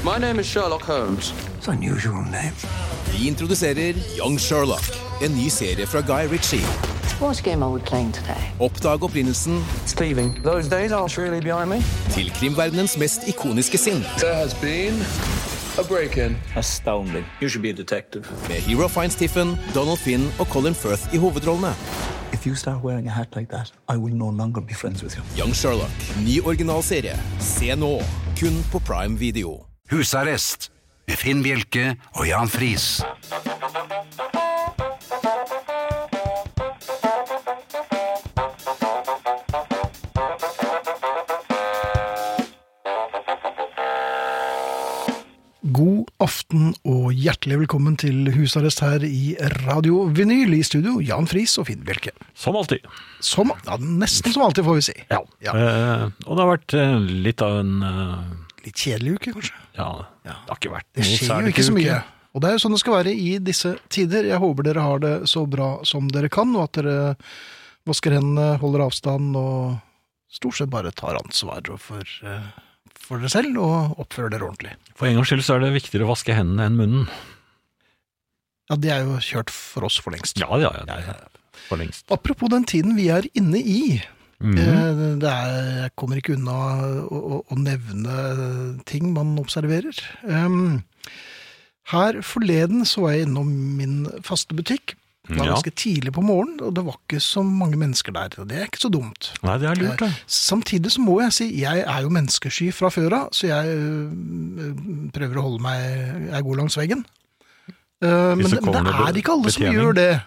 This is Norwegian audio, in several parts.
My name is Sherlock Holmes. It's an unusual name. Vi introduserer Young Sherlock, en ny serie fra Guy Ritchie. What game are we playing today? Oppdag opprinnelsen Thieving. Those days are really behind me. til krimverdenens mest ikoniske sinn. There has been a break-in. Astounding. You should be a detective. Med Hero Fiennes Tiffen, Donald Finn og Colin Firth i hovedrollene. If you start wearing a hat like that, I will no longer be friends with you. Young Sherlock, ny originalserie. Se nå, kun på Prime Video. Husarrest med Finn Bjelke og Jan Friis. God aften og hjertelig velkommen til husarrest her i Radio Vinyl i studio, Jan Friis og Finn Bjelke. Som alltid. Nesten som alltid får vi si. Ja. Og det har vært litt av en... Litt kjedelig uke, kanskje? Ja, det har ikke vært Det noe skjer jo særlig ikke så uke. mye. Og det er jo sånn det skal være i disse tider. Jeg håper dere har det så bra som dere kan, og at dere vasker hendene, holder avstand, og stort sett bare tar ansvar for dere selv, og oppfører dere ordentlig. For en gangs skyld så er det viktigere å vaske hendene enn munnen. Ja, det er jo kjørt for oss for lengst. Ja, det er for lengst. Apropos den tiden vi er inne i, jeg kommer ikke unna å nevne ting man observerer. Her forleden så var jeg innom min faste butikk. Det var ganske tidlig på morgenen, og det var ikke så mange mennesker der. Det er ikke så dumt. Nei, det er lurt, det. Samtidig så må jeg si, jeg er jo menneskesky fra før av, så jeg prøver å holde meg god langs veggen. Men det er ikke alle som gjør det.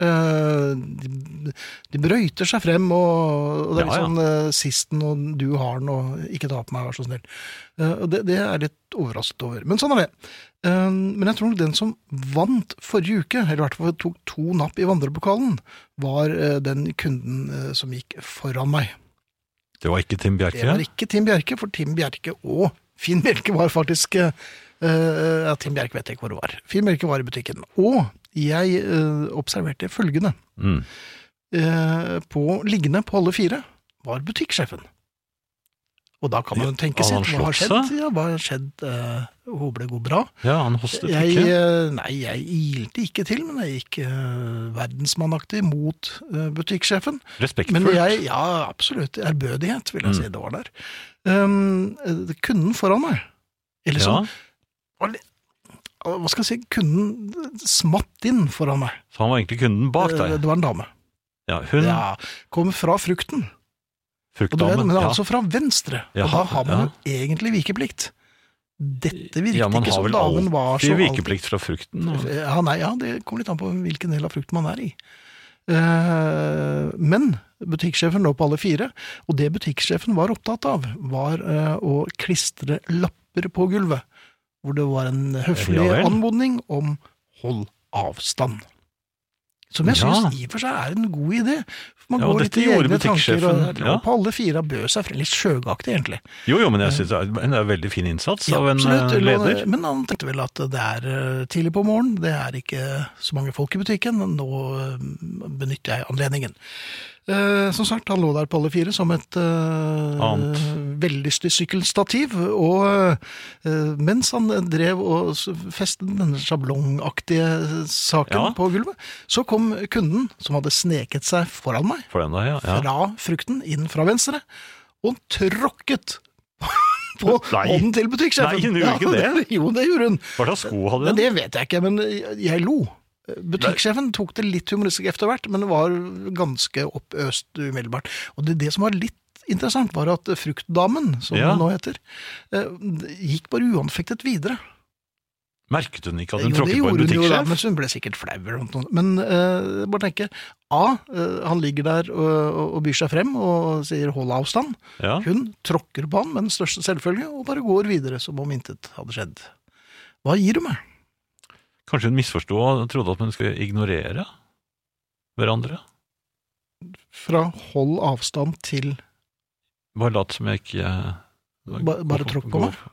De brøyter seg frem, og det er litt sånn sisten, og du har den, og ikke ta på meg, vær så snill. Og det er litt overrasket over. Men sånn er det. Men jeg tror den som vant forrige uke, eller i hvert fall tok 2 napp i vandrepokalen, var den kunden som gikk foran meg. Det var ikke Tim Bjerke? Det var ikke Tim Bjerke, for Tim Bjerke og Finn Bjelke var faktisk... Tim Bjerke vet jeg ikke hvor det var. Finn Bjelke var i butikken. Og jeg observerte følgende. Liggende på alle 4 var butikksjefen. Og da kan man tenke seg, hva har skjedd? Ja, hva har skjedd? Håper det går bra. Ja, han hostet ikke. Nei, jeg ilte ikke til, men jeg gikk verdensmannaktig mot butikksjefen. Respektfullt. Men ja, absolutt. Ærbødighet, vil jeg si, det var der. Kunden foran meg, eller sånn, hva skal jeg si, kunden smatt inn foran meg. Så han var egentlig kunden bak deg? Det var en dame. Ja, hun... Ja, kom fra frukten. Fruktdamen, men altså fra venstre, og da har man jo egentlig vikeplikt. Dette virket ikke som damen var så... Ja, man har vel alltid vikeplikt fra frukten. Ja, det kommer litt an på hvilken del av frukten man er i. Men butikksjefen lå på alle 4, og det butikksjefen var opptatt av var å klistre lapper på gulvet, hvor det var en høflig anmodning om hold avstand. Som jeg synes i og for seg er en god idé. Man går litt i egne tanker, og på alle 4 bød seg litt sjøgaktig, egentlig. Jo, men jeg synes det er veldig fin innsats av en leder. Men han tenkte vel at det er tidlig på morgen, det er ikke så mange folk i butikken, nå benytter jeg anledningen. Som sagt, han lå der på alle 4 som et vellystig sykkelstativ, og mens han drev og festet denne sjablongaktige saken på gulvet, så kom kunden som hadde sneket seg foran meg, fra frukten inn fra venstre, og tråkket på hånden til butikksjefen. Nei, hun gjorde ikke det? Jo, det gjorde hun. Hva slags sko hadde hun? Det vet jeg ikke, men jeg lo. Butikksjefen tok det litt humoristisk efter hvert, men det var ganske oppøst umiddelbart. Og det som var litt interessant var at fruktdamen, som hun nå heter, gikk bare uanfektet videre. Merket hun ikke at hun tråkket på en butikksjef? Jo, men hun ble sikkert flau. Men bare tenke, han ligger der og byr seg frem og sier hold avstand. Hun tråkker på han med den største selvfølge og bare går videre som om intet hadde skjedd. Hva gir du meg? Kanskje hun misforstod og trodde at man skulle ignorere hverandre? Fra hold avstand til... Bare lat som jeg ikke... Bare tråkk på meg?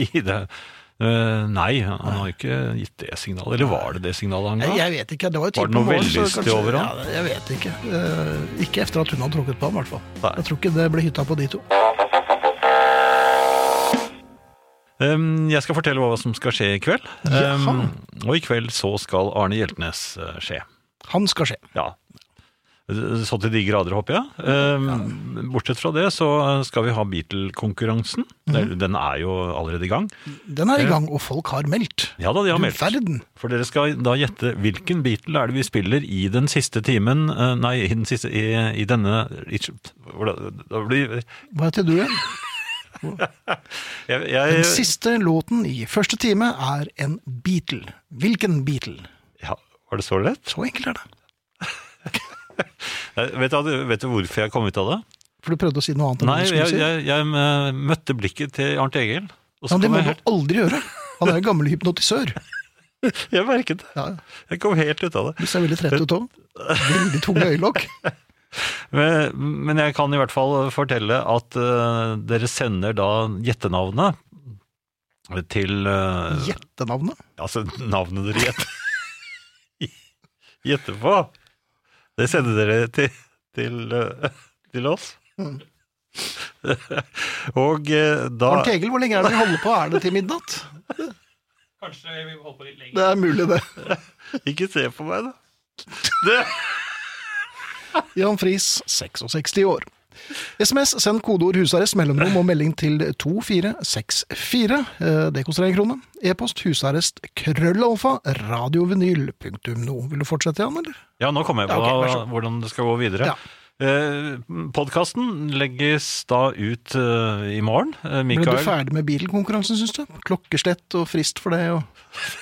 Nei, han har ikke gitt det signalet. Eller var det signalet han ga? Jeg vet ikke, det var jo var det noe vellyst over han? Ja, jeg vet ikke. Ikke efter at hun hadde tråkket på ham, i hvert fall. Jeg tror ikke det ble hytta på de 2. Jeg skal fortelle hva som skal skje i kveld. Jaha. Og i kveld så skal Arne Hjeltnes skje. Han skal skje. Ja. Så til de grader, håper jeg. Bortsett fra det så skal vi ha Beatle-konkurransen. Den er jo allerede i gang. Den er i gang, og folk har meldt. Ja da, de har meldt. Verden. For dere skal da gjette hvilken Beatle er det vi spiller i den siste timen, nei, i den siste, i denne, da blir... Hva heter du igjen? Den siste låten i første time er en Beatle. Hvilken Beatle? Ja, var det så lett? Så enkelt er det. Vet du hvorfor jeg kom ut av det? For du prøvde å si noe annet enn Nei, det du skulle si? jeg møtte blikket til Arnt Egil. Ja, det må du aldri gjøre. Han er jo gammel hypnotisør. Jeg merket det. Ja. Jeg kom helt ut av det. Du ser veldig trett ut også. Veldig tunge øyelokk. Men jeg kan i hvert fall fortelle at dere sender da gjettenavnet til... Gjettenavnet? Altså navnet dere gjetter på. Det sender dere til oss. Og da... Arnt Egil, hvor lenge er det vi holder på? Er det til midnatt? Kanskje vi holder på litt lenger. Det er mulig det. Ikke se på meg da. Jan Friis, 66 år. SMS, send kodeord husarrest, mellomrom og melding til 2464. Det koster 1 krone. E-post husarrest krøllalfa radiovinyl.no. Vil du fortsette, Jan, eller? Ja, nå kommer jeg på hvordan det skal gå videre. Ja. Podcasten legges da ut i morgen. Ble du ferdig med bilkonkurransen, synes du? Klokkeslett og frist for det, og...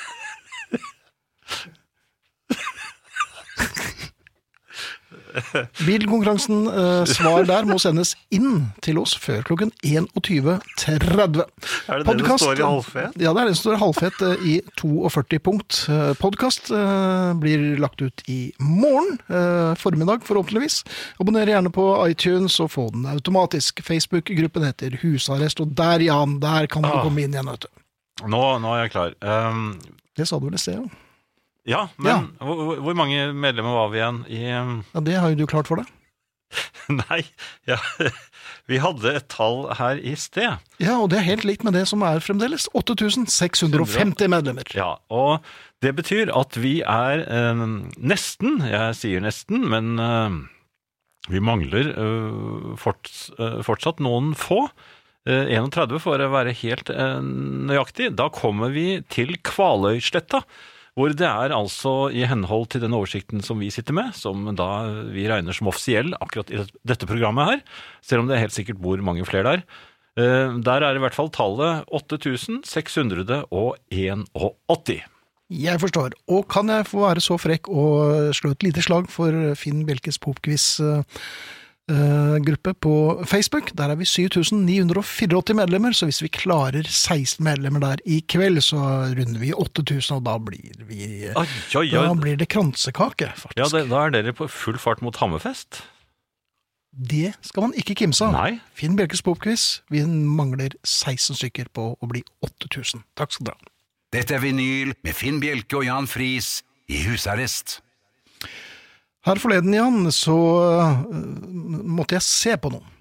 Bilkonkurransen svar der må sendes inn til oss før klokken 21.30. Er det Podcast, det står i halvfet? Ja, det er det som står i halvfet i 42 punkt. Podcast blir lagt ut i morgen formiddag forhåpentligvis. Abonner gjerne på iTunes og få den automatisk. Facebook-gruppen heter Husarrest, og der, Jan, der kan du komme inn igjen, vet du. Nå er jeg klar. Det sa du vel i sted, ja. Ja, men hvor mange medlemmer var vi igjen i... Ja, det har jo du klart for deg. Nei, ja, vi hadde et tall her i sted. Ja, og det er helt likt med det som er fremdeles. 8650 medlemmer. Ja, og det betyr at vi er nesten, jeg sier nesten, men vi mangler fortsatt noen få. 31 for å være helt nøyaktig. Da kommer vi til Kvaløysletta, hvor det er altså i henhold til den oversikten som vi sitter med, som da vi regner som offisiell akkurat i dette programmet her, selv om det er helt sikkert hvor mange flere der. Der er i hvert fall tallet 8681. Jeg forstår. Og kan jeg få være så frekk og slå et lite slag for Finn Bjelkes popquiz gruppe på Facebook? Der er vi 7984 medlemmer, så hvis vi klarer 16 medlemmer der i kveld, så runder vi 8000, og da blir vi da blir det kransekake, faktisk. Ja, da er dere på full fart mot Hammerfest. Det skal man ikke kimse av. Nei. Finn Bjelkes popquiz, vi mangler 16 stykker på å bli 8000. Takk skal dere ha. Dette er Vinyl med Finn Bjelke og Jan Friis i husarrest. Her forleden, Jan, så måtte jeg se på noe.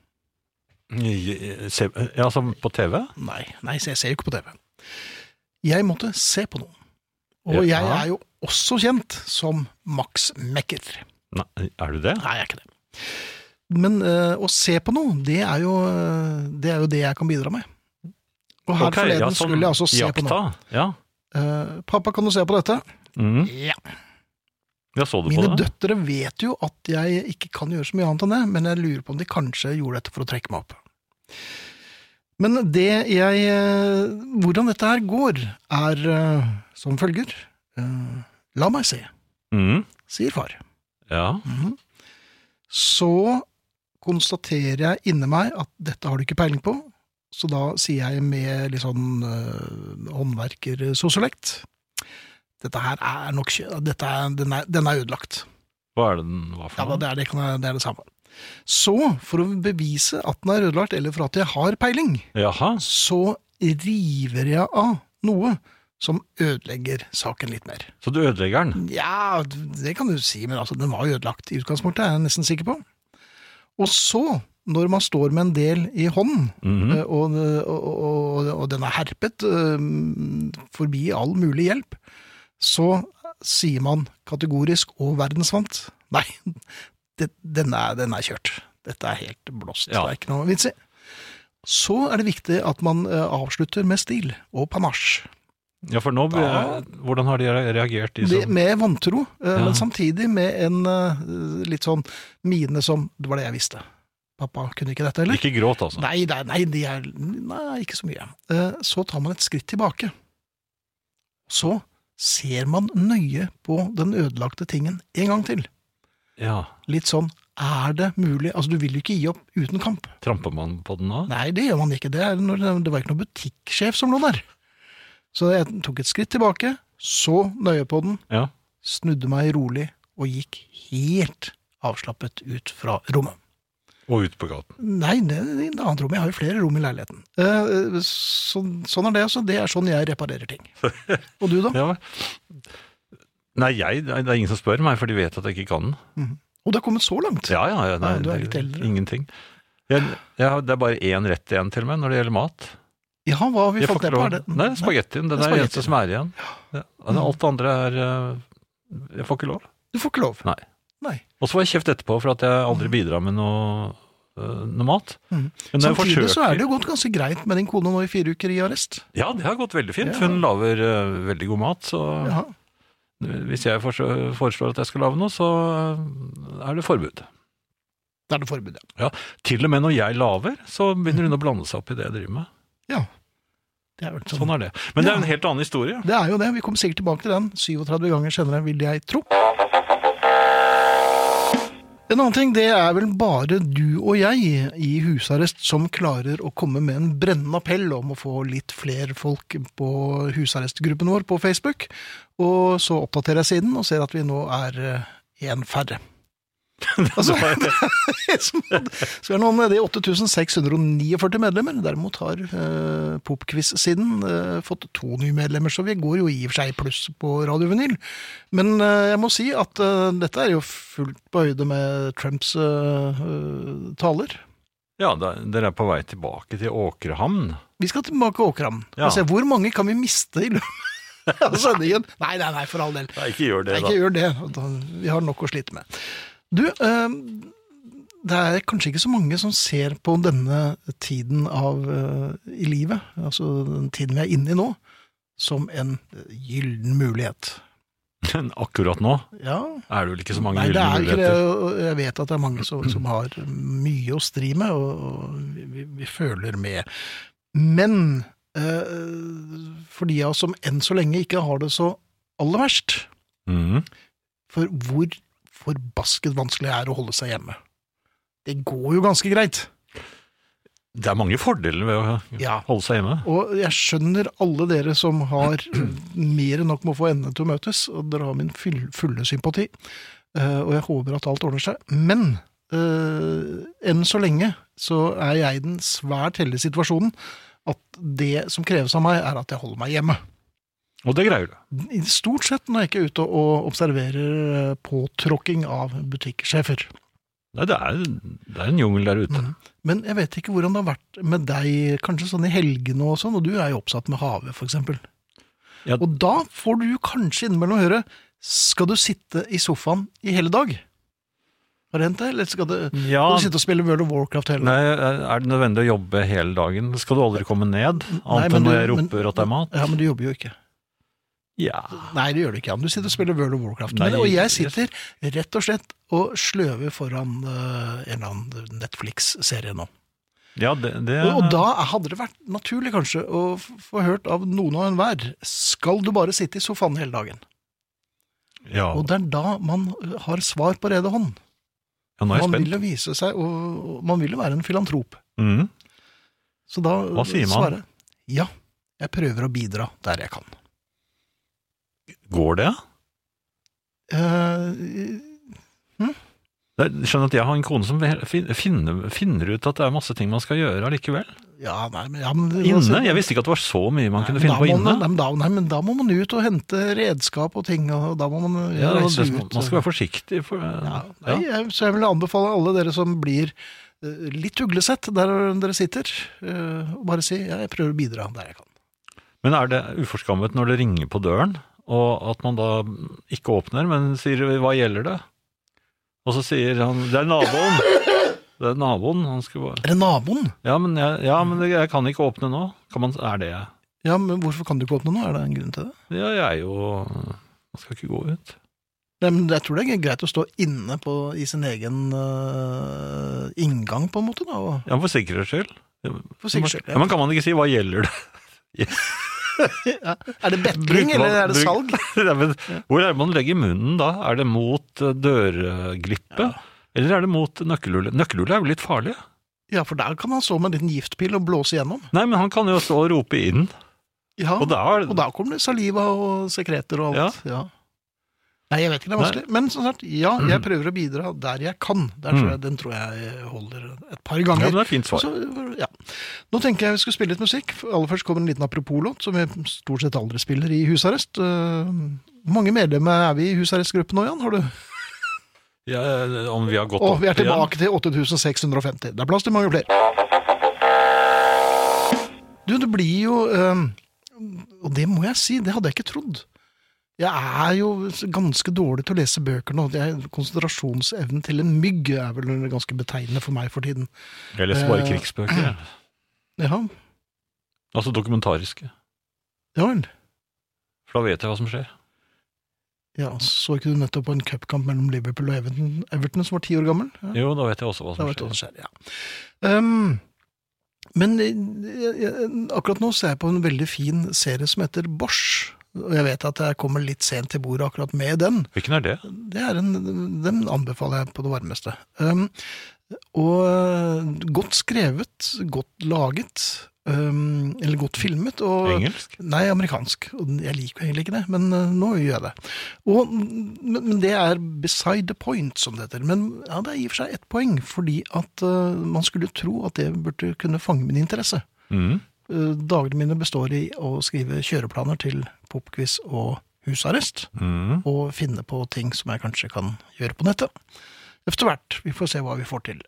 Ja, som på TV? Nei, jeg ser jo ikke på TV. Jeg måtte se på noe. Og jeg er jo også kjent som Max Mekker. Nei, er du det? Nei, jeg er ikke det. Men å se på noe, det er jo det jeg kan bidra med. Og her forleden skulle jeg altså se på noe. Ja. Pappa, kan du se på dette? Ja. Ja, så du Mine på det? døtre vet jo at jeg ikke kan gjøre så mye annet enn det, men jeg lurer på om de kanskje gjorde dette for å trekke meg opp. Men hvordan dette her går, er som følger. La meg se, sier far. Ja. Så konstaterer jeg inni meg at dette har du ikke peiling på, så da sier jeg med litt sånn håndverker-sosiolekt. Dette her er nok den er ødelagt. Hva er det den var for noe? Ja, det er det samme. Så, for å bevise at den er ødelagt, eller for at jeg har peiling, så river jeg av noe som ødelegger saken litt mer. Så du ødelegger den? Ja, det kan du si, men altså, den var ødelagt i utgangspunktet, er jeg nesten sikker på. Og så når man står med en del i hånden, og den er herpet forbi all mulig hjelp, så sier man kategorisk og verdensvant. Nei, den er kjørt. Dette er helt blåst. Ja. Det er ikke noe vits i. Så er det viktig at man avslutter med stil og panache. Ja, for nå, hvordan har de reagert? Med vantro, men samtidig med en litt sånn mine som, det var det jeg visste. Pappa kunne ikke dette, eller? Ikke gråt, altså? Nei, ikke så mye. Så tar man et skritt tilbake. Så ser man nøye på den ødelagte tingen en gang til. Ja. Litt sånn, er det mulig? Altså, du vil jo ikke gi opp uten kamp. Tramper man på den da? Nei, det gjør man ikke. Det var ikke noen butikksjef som lå der. Så jeg tok et skritt tilbake, så nøye på den, snudde meg rolig og gikk helt avslappet ut fra rommet. Og ut på gaten? Nei, det er et annet rom. Jeg har jo flere rom i leiligheten. Sånn er det altså. Det er sånn jeg reparerer ting. Og du da? Ja. Nei, det er ingen som spør meg, for de vet at jeg ikke kan den. Og det har kommet så langt? Ja, nei, du er litt eldre. Ingenting. Det er bare én rett igjen til meg når det gjelder mat. Ja, hva har vi fått det på? Nei, spagettien. Den er eneste som er igjen. Ja. Alt andre er jeg får ikke lov. Du får ikke lov? Nei. Og så får jeg kjeft etterpå for at jeg aldri bidrar med noe mat. Samtidig så er det jo gått ganske greit med din kone nå i 4 uker i arrest. Ja, det har gått veldig fint. Hun laver veldig god mat, så hvis jeg foreslår at jeg skal lave noe, så er det forbud. Det er det forbud, ja. Til og med når jeg laver, så begynner hun å blande seg opp i det jeg driver med. Ja. Sånn er det. Men det er en helt annen historie. Det er jo det. Vi kommer sikkert tilbake til den 37 ganger senere, vil jeg tro. En annen ting, det er vel bare du og jeg i husarrest som klarer å komme med en brennende appell om å få litt flere folk på husarrestgruppen vår på Facebook. Og så oppdaterer jeg siden og ser at vi nå er en færre. Altså, så er noen nede i 8649 medlemmer. Derimot har Popquiz-siden fått 2 nye medlemmer, så vi går jo i og for seg pluss på Radio Vinyl. Men jeg må si at dette er jo fullt på høyde med Trumps taler. Ja, dere er på vei tilbake til Åkrehamn. Vi skal tilbake til Åkrehamn. Altså, hvor mange kan vi miste i løpet av sendingen? Nei, for all del. Nei, ikke gjør det da. Ikke gjør det. Vi har nok å slite med. Du, det er kanskje ikke så mange som ser på denne tiden i livet, altså den tiden vi er inne i nå, som en gylden mulighet. Men akkurat nå er det vel ikke så mange gylden muligheter? Nei, det er ikke det. Jeg vet at det er mange som har mye å stri med, og vi føler med. Men for de av oss som enn så lenge ikke har det så aller verst, for hvor forbasket vanskelig er å holde seg hjemme. Det går jo ganske greit. Det er mange fordeler ved å holde seg hjemme. Og jeg skjønner alle dere som har mer enn nok med å få endene til å møtes, og dere har min fulle sympati, og jeg håper at alt ordner seg. Men enn så lenge så er jeg i den svært heldige situasjonen at det som kreves av meg er at jeg holder meg hjemme. Og det greier du? Stort sett når jeg ikke er ute og observerer påtråkking av butikksjefer. Nei, det er en jungel der ute. Men jeg vet ikke hvordan det har vært med deg, kanskje sånn i helgene og sånn, og du er jo oppsatt med Have, for eksempel. Ja. Og da får du kanskje innimellom høre, skal du sitte i sofaen i hele dag? Har det hendt det? Eller skal du sitte og spille World of Warcraft hele dagen? Nei, er det nødvendig å jobbe hele dagen? Skal du aldri komme ned? Annet enn når jeg roper at det er mat? Ja, men du jobber jo ikke. Ja. Nei, det gjør du ikke. Du sitter og spiller World of Warcraft. Og jeg sitter rett og slett og sløver foran en eller annen Netflix-serie nå. Ja, Og da hadde det vært naturlig kanskje å få hørt av noen og enhver. Skal du bare sitte i sofaen hele dagen? Ja. Og det er da man har svar på rede hånd. Ja, nå er jeg spent. Man vil jo vise seg, og man vil jo være en filantrop. Så da hva sier man? Svarer ja, jeg prøver å bidra der jeg kan. Går det? Skjønner at jeg har en kone som finner ut at det er masse ting man skal gjøre allikevel. Ja, men inne? Jeg visste ikke at det var så mye man kunne finne på inne. Men da må man ut og hente redskap og ting, og da må man reise ut. Man skal være forsiktig. Så jeg vil anbefale alle dere som blir litt uglesett der dere sitter, og bare si, ja, jeg prøver å bidra der jeg kan. Men er det uforskammet når det ringer på døren, og at man da ikke åpner, men sier, hva gjelder det? Og så sier han, det er naboen. Det er naboen. Han skulle bare... Er det naboen? Ja, men jeg kan ikke åpne nå. Er det jeg? Ja, men hvorfor kan du ikke åpne nå? Er det en grunn til det? Ja, jeg er jo... Man skal ikke gå ut. Nei, men jeg tror det er greit å stå inne i sin egen inngang, på en måte, da. Ja, for sikkerhets skyld. For sikkerhets skyld, ja. Men kan man ikke si, hva gjelder det? Ja. Er det betling, eller er det salg? Ja, men, hvor er det man legger munnen da? Er det mot dørglippe? Ja. Eller er det mot nøkkelhullet? Nøkkelhullet er jo litt farlig. Ja, for der kan han stå med en liten giftpil og blåse igjennom. Nei, men han kan jo stå og rope inn. Ja, og da kommer det saliva og sekreter og alt. Ja. Nei, jeg vet ikke, det er vanskelig. Men som sagt, ja, jeg prøver å bidra der jeg kan. Den tror jeg holder et par ganger. Ja, det er fint svar. Så, ja. Nå tenker jeg vi skal spille litt musikk. Aller først kommer en liten apropos-låt, som vi stort sett aldri spiller i husarrest. Hvor mange medlemmer er vi i husarrestgruppen nå, Jan? Har du... Ja, om vi har gått opp igjen. Vi er tilbake til 8650. Det er plass til mange flere. Du, det blir jo... og det må jeg si, det hadde jeg ikke trodd. Jeg er jo ganske dårlig til å lese bøker nå. Konsentrasjonsevnen til en mygg er vel ganske betegnende for meg for tiden. Jeg leser bare krigsbøker. Ja. Altså dokumentariske. Ja vel. For da vet jeg hva som skjer. Ja, så ikke du nettopp på en cupkamp mellom Liverpool og Everton som var 10 år gammel? Ja. Jo, da vet jeg også hva som skjer. Ja. Men akkurat nå ser jeg på en veldig fin serie som heter Bosch. Og jeg vet at jeg kommer litt sent til bordet akkurat med den. Hvilken er det? Den anbefaler jeg på det varmeste. Og godt skrevet, godt laget, eller godt filmet. Og, engelsk? Nei, amerikansk. Og jeg liker egentlig ikke det, men nå gjør jeg det. Men det er beside the point, som det heter. Men ja, det er i og for seg 1 poeng, fordi at man skulle tro at det burde kunne fange min interesse. Dagene mine består i å skrive kjøreplaner til popquiz og husarrest, og finne på ting som jeg kanskje kan gjøre på nettet. Efter hvert, vi får se hva vi får til.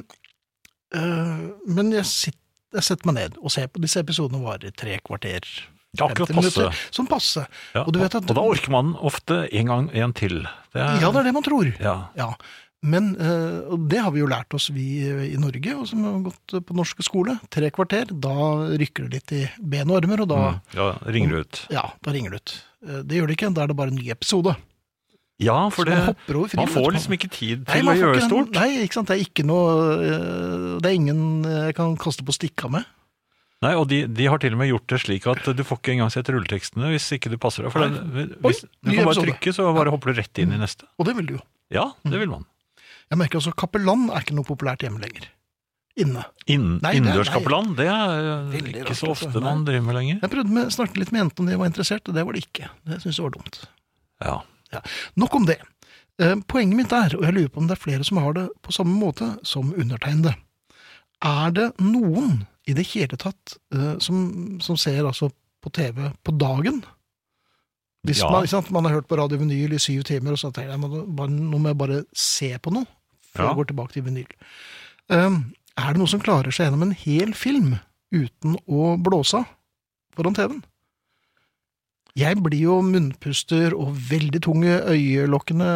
Men jeg setter meg ned og ser på disse episodene varer 3 kvarter. Ja, akkurat passe. Som passe. Ja, og, du vet at, og da orker man ofte en til. Ja, det er det man tror. Ja. Men det har vi jo lært oss, vi i Norge, og som har gått på norske skole. 3 kvarter, da rykker det litt i ben og armer, og da... Ja, ringer det ut. Ja, da ringer det ut. Det gjør det ikke, da er det bare en ny episode. Ja, for man får liksom ikke tid til å gjøre stort. Nei, ikke sant, det er ikke noe... Det er ingen jeg kan kaste på stikka med. Nei, og de har til og med gjort det slik at du får ikke engang sett rulletekstene hvis ikke du passer deg. For hvis du kan bare trykke, så bare hopper du rett inn i neste. Og det vil du jo. Ja, det vil man. Jeg merker også kapellan er ikke noe populært hjemme lenger. Innendørskapellan, det er ikke så ofte man driver med lenger. Jeg prøvde å snakke litt med jenten om de var interessert, og det var det ikke. Det synes jeg var dumt. Ja. Nok om det. Poenget mitt er, og jeg lurer på om det er flere som har det på samme måte som undertegnede. Er det noen i det hele tatt som ser altså på TV på dagen? Hvis man har hørt på Radio Vinyl i 7 timer, og så tenker jeg, nå må jeg bare se på noe, før jeg går tilbake til vinyl. Er det noe som klarer seg gjennom en hel film, uten å blåse foran TV-en? Jeg blir jo munnpuster og veldig tunge øyelokkene,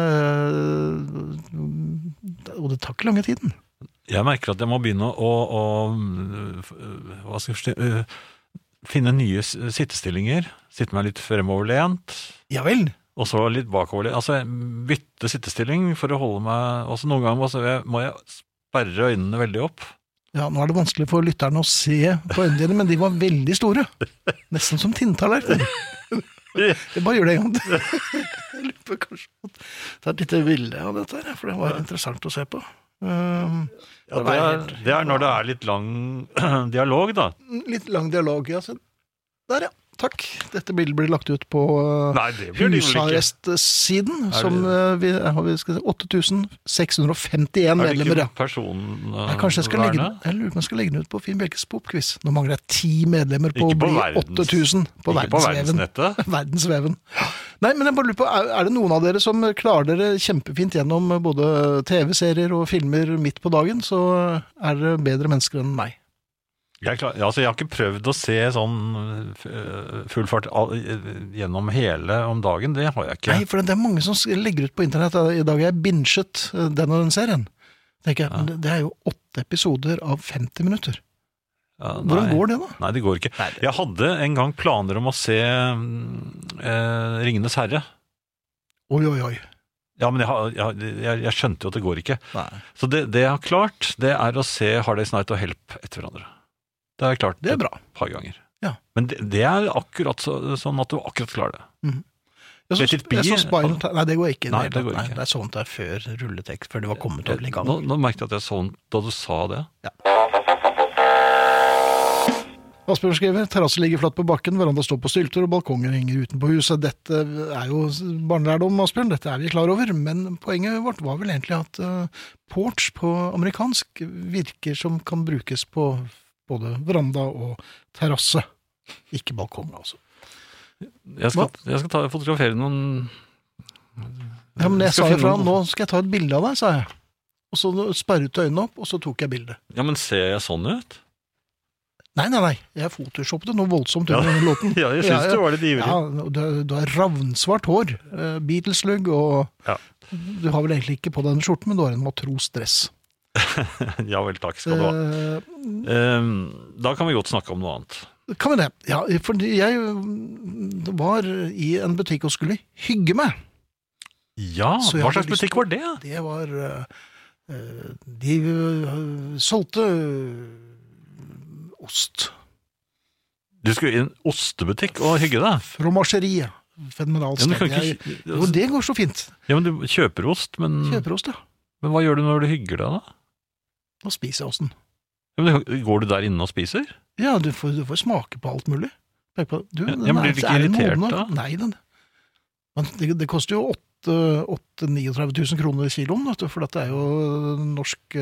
og det tar ikke lange tiden. Jeg merker at jeg må begynne å finne nye sittestillinger, sitte meg litt fremoverlent. Ja vel. Og så litt bakoverlent. Altså, bytte sittestilling for å holde meg... Også noen ganger må jeg sperre øynene veldig opp. Ja, nå er det vanskelig for lytterne å se på øynene dine, men de var veldig store. Nesten som tinntallerken. Jeg bare gjør det en gang. Jeg lurer på kanskje ta et lite bilde av dette her, for det var interessant å se på. Det er når det er litt lang dialog, da. Litt lang dialog, ja. Så der, ja. Takk. Dette bildet blir lagt ut på husarrestsiden, som vi har 8651 medlemmer. Er det ikke personvernet? Kanskje jeg skal legge den ut på Finn Bjelkes popquiz. Nå mangler jeg 10 medlemmer på å bli 8000 på verdensveven. Verdensnettet? Verdensveven. Nei, men jeg bare lurer på, er det noen av dere som klarer dere kjempefint gjennom både TV-serier og filmer midt på dagen, så er dere bedre mennesker enn meg? Jeg har ikke prøvd å se sånn full fart gjennom hele om dagen, det har jeg ikke. Nei, for det er mange som legger ut på internett, i dag har jeg binget den og den serien. Tenker jeg, men det er jo 8 episoder av 50 minutter. Ja, hvordan går det da? Nei, det går ikke. Jeg hadde en gang planer om å se Ringenes Herre. Oi, oi, oi. Ja, men jeg skjønte jo at det går ikke. Nei. Så det jeg har klart, det er å se Hard Day's Night og Help etter hverandre. Det har jeg klart det er bra. Et par ganger. Ja. Men det er akkurat sånn at du akkurat klarer det. Mhm. Jeg så Spinal Tap. Nei, det går ikke. Nei, det går ikke. Nei, det er sånt der før rulletekst, før det var kommet over i gang. Nå merket jeg at jeg så da du sa det. Ja. Asbjørn skriver, terrasse ligger flatt på bakken, veranda står på stylter og balkonger henger utenpå huset. Dette er jo barnelærdom, Asbjørn, dette er vi klar over, men poenget vårt var vel egentlig at porch på amerikansk virker som kan brukes på både veranda og terrasse. Ikke balkong, altså. Jeg skal fotografere noen... Ja, men jeg sa ifra, nå skal jeg ta et bilde av deg, sa jeg. Og så sperret øynene opp, og så tok jeg bildet. Ja, men ser jeg sånn ut? Nei, jeg photoshoppet noe voldsomt under denne låten. Ja, jeg synes du var litt ivrig. Ja, du har ravnsvart hår, Beatles-lugg, og du har vel egentlig ikke på denne skjorten, men du har en matrosdress. Ja vel, takk skal du ha. Da kan vi godt snakke om noe annet. Kan vi det? Ja, fordi jeg var i en butikk og skulle hygge meg. Ja, hva slags butikk var det? Det var... de solgte... ost. Du skulle i en ostebutikk og hygge deg? Fromageriet. Fenomenalt. Jo, det går så fint. Ja, men du kjøper ost, men... Kjøper ost, ja. Men hva gjør du når du hygger deg da? Da spiser jeg osten. Ja, men går du der inne og spiser? Ja, du får smake på alt mulig. Ja, men blir du ikke irritert da? Nei, det koster jo 8-39 000 kroner kiloen, for dette er jo norsk...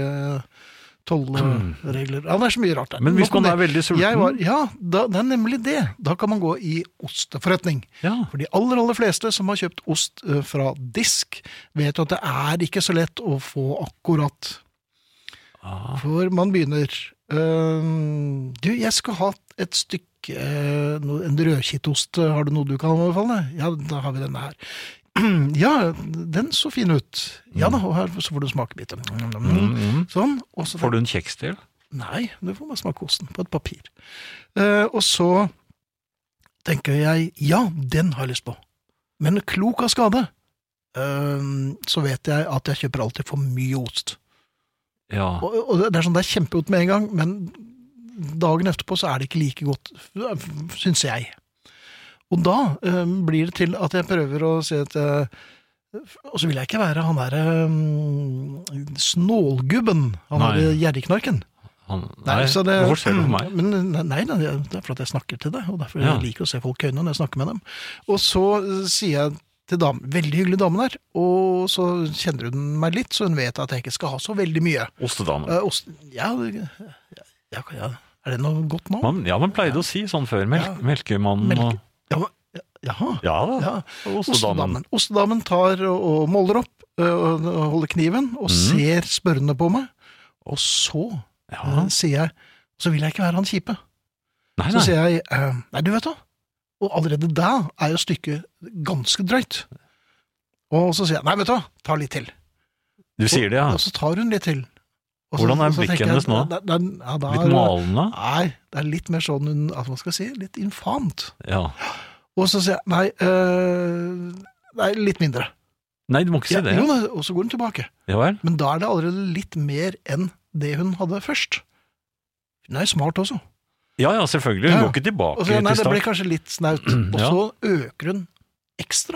tollregler. Ja, det er så mye rart der. Men hvis man er veldig sulten? Det er nemlig det. Da kan man gå i osteforretning. Ja. For de aller fleste som har kjøpt ost fra disk, vet at det er ikke så lett å få akkurat. For man begynner jeg skal ha et stykke en rødkittost. Har du noe du kan anbefale? Ja, da har vi denne her. Ja, den så fin ut. Ja da, og her så får du smake bitte. Sånn. Og så får du en kjeks til? Nei, du får bare smake osten på et papir. Og så tenker jeg, ja, den har jeg lyst på. Men klok av skade, så vet jeg at jeg kjøper alltid for mye ost. Ja. Og det er sånn, det er kjempegodt med en gang, men dagen etterpå så er det ikke like godt, synes jeg. Og da blir det til at jeg prøver å si at og så vil jeg ikke være han der snålgubben, han der gjerrigknarken. Hvorfor ser du på meg? Nei, det er for at jeg snakker til deg, og derfor jeg liker å se folk i øynene når jeg snakker med dem. Og så sier jeg til damen, veldig hyggelig dame der, og så kjenner hun meg litt, så hun vet at jeg ikke skal ha så veldig mye. Ostedamen? Ja, er det noe godt nå? Ja, man pleide å si sånn før, melkemann og... Ja da, ostedamen. Ostedamen tar og måler opp og holder kniven og ser spørrende på meg. Og så sier jeg, så vil jeg ikke være han kjipe. Så sier jeg, nei du vet da, og allerede da er jo stykket ganske drøyt. Og så sier jeg, nei vet du, ta litt til. Du sier det, ja. Og så tar hun litt til. Hvordan er blikket hennes nå? Litt malende? Nei, det er litt mer sånn, hva skal jeg si, litt infant. Ja. Og så sier jeg, nei, litt mindre. Nei, du må ikke si det. Jo, og så går hun tilbake. Ja vel. Men da er det allerede litt mer enn det hun hadde først. Hun er smart også. Ja, selvfølgelig. Hun går ikke tilbake så, nei, til start. Det ble kanskje litt snaut. Og så øker hun ekstra.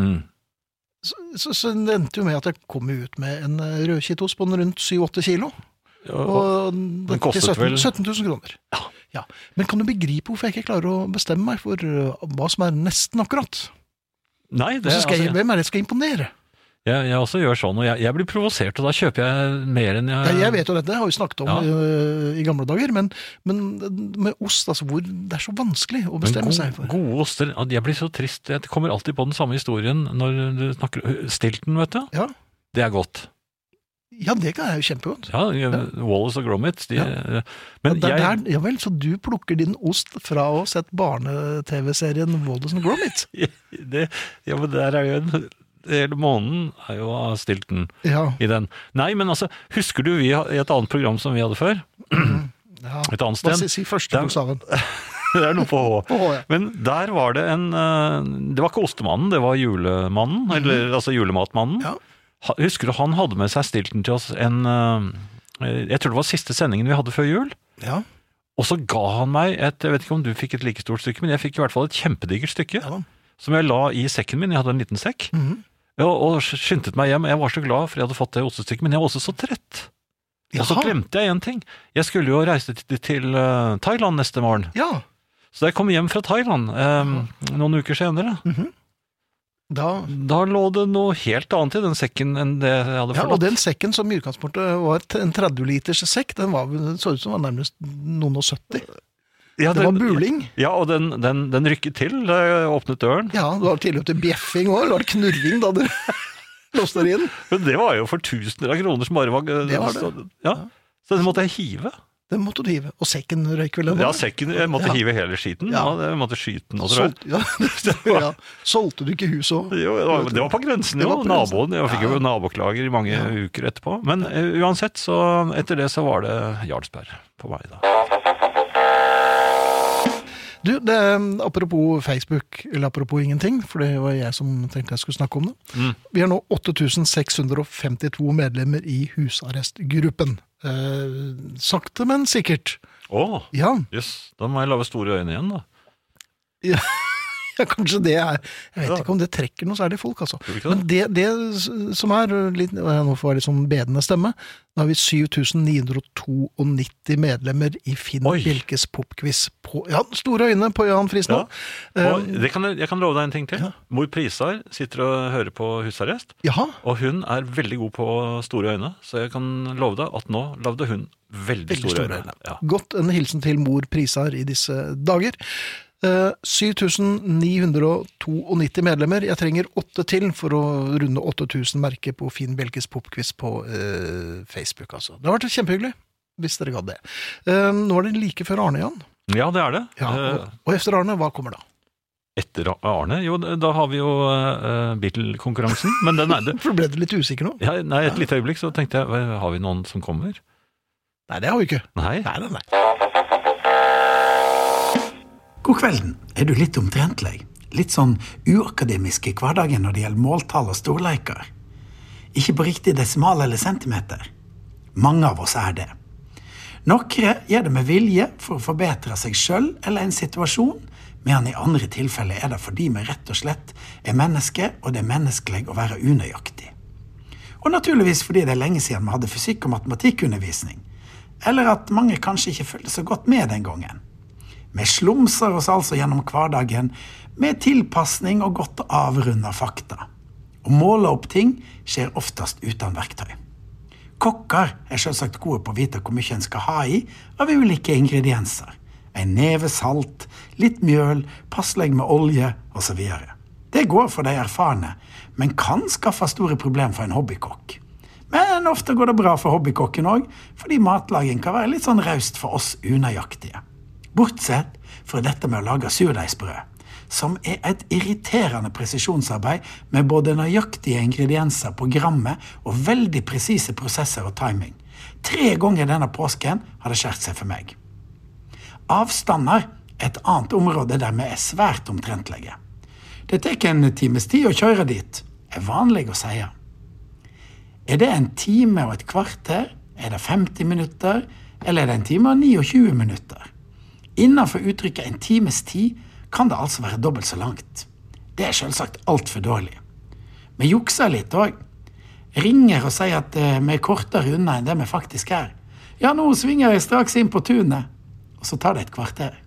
Så det endte jo med at jeg kom ut med en rødkittost på rundt 7-8 kilo. Og den kostet 17 000 kroner. Ja. Men kan du begripe hvorfor jeg ikke klarer å bestemme meg for hva som er nesten akkurat? Nei, det hvem er det jeg skal imponere? Jeg også gjør sånn, og jeg blir provosert, og da kjøper jeg mer enn Jeg vet jo dette, det har vi snakket om i gamle dager, men med ost, altså, det er så vanskelig å bestemme seg for. Gode oster, jeg blir så trist. Jeg kommer alltid på den samme historien når du snakker Stilton, vet du? Ja. Det er godt. Ja, det kan jeg jo kjempegodt. Ja, Wallace og Gromit. Men ja vel, så du plukker din ost fra å sett barne-tv-serien Wallace og Gromit? Men der er jo hele måneden er jo av Stilton i den. Nei, men altså, husker du i et annet program som vi hadde før? Et annet sted? Hva si første bokstaven? Det er noe på H. Ja. Men der var det det var ikke ostemannen, det var julemannen, eller altså julematmannen. Ja. Husker du, han hadde med seg Stilton til oss jeg tror det var siste sendingen vi hadde før jul. Ja. Og så ga han meg jeg vet ikke om du fikk et like stort stykke, men jeg fikk i hvert fall et kjempedigert stykke, som jeg la i sekken min. Jeg hadde en liten sekk. Og skyndte meg hjem. Jeg var så glad for jeg hadde fått det ostestykket, men jeg var også så trett. Og så glemte jeg en ting. Jeg skulle jo reise til Thailand neste morgen. Ja. Så da jeg kom hjem fra Thailand noen uker senere, da lå det noe helt annet i den sekken enn det jeg hadde forlatt. Ja, og den sekken som i utgangspunktet var en 30 liters sekk, den så ut som var nærmest noen og 70. Ja, det var buling. Ja, og den rykket til da jeg åpnet døren. Ja, du har tilløp til bjeffing også, det var knurring da du låste deg inn. Men det var jo for tusener av kroner som bare var... Det var det. Ja, så den måtte jeg hive. Den måtte du hive, og sekken røyk vel? Ja, sekken, jeg måtte hive hele skiten, og jeg måtte skyte den. Solgte du ikke hus også? Jo, det var på grensen, jo. Naboen, jeg fikk jo naboklager i mange uker etterpå. Men uansett, så etter det så var det Jarlsberg på vei da. Du, apropos Facebook, eller apropos ingenting, for det var jeg som tenkte jeg skulle snakke om det. Vi har nå 8652 medlemmer i husarrestgruppen. Sakte, men sikkert. Ja. Yes. Da må jeg lave store øyne igjen, da. Ja, kanskje det jeg vet ikke om det trekker noe særlig folk, altså. Men det som litt, nå får jeg litt sånn bedende stemme, da har vi 7992 medlemmer i Finn Bjelkes popquiz på, store øyne på Jan Friis nå. Jeg kan love deg en ting til. Mor Prisar sitter og hører på husarrest, og hun er veldig god på store øyne, så jeg kan love deg at nå lavde hun veldig store øyne. Ja. Godt en hilsen til mor Prisar i disse dager. 7992 medlemmer. Jeg trenger 8 til for å runde 8000 merker på Finn Bjelkes popquiz på Facebook, altså. Det har vært kjempehyggelig, hvis dere gadd det. Nå er det like før Arne, Jan. Ja, det er det. Ja, og efter Arne, hva kommer da? Etter Arne? Jo, da har vi jo Beatle-konkurransen, men den er det. For ble du litt usikker nå? Ja, nei, et lite øyeblikk så tenkte jeg, har vi noen som kommer? Nei, det har vi ikke. Nei. God kvelden. Er du litt omtrentlig? Litt sånn uakademisk i hverdagen når det gjelder måltall og storleiker? Ikke på riktig desimal eller centimeter? Mange av oss er det. Nokre gjør det med vilje for å forbedre seg selv eller en situasjon, men i andre tilfeller er det fordi vi rett og slett er mennesker, og det er menneskelig å være unøyaktig. Og naturligvis fordi det er lenge siden vi hadde fysikk- og matematikkundervisning, eller at mange kanskje ikke følte så godt med den gangen. Vi slumser oss altså gjennom hverdagen med tilpassning og godt avrunda fakta. Å måle opp ting skjer oftest uten verktøy. Kokker er selvsagt gode på å vite hvor mye en skal ha i av ulike ingredienser. En neve salt, litt mjøl, passelig med olje og så videre. Det går for de erfarne, men kan skaffe store problem for en hobbykokk. Men ofte går det bra for hobbykokken også, fordi matlaging kan være litt sånn raust for oss unøyaktige. Bortsett fra dette med å lage surdeigsbrød, som er et irriterende presisjonsarbeid med både nøyaktige ingredienser på grammet og veldig presise prosesser og timing. 3 ganger denne påsken har det skjert seg for meg. Avstander er et annet område der vi er svært omtrentlige. Det tar en times tid å kjøre dit, er vanlig å si. Er det en time og et kvarter? Er det 50 minutter? Eller er det en time og 29 minutter? Innenfor uttrykket en times tid kan det altså være dobbelt så langt. Det er selvsagt alt for dårlig. Vi jukser litt også. Ringer og sier at vi er kortere unna enn det vi faktisk er. Ja, nå svinger jeg straks inn på tunet, og så tar det et kvarter.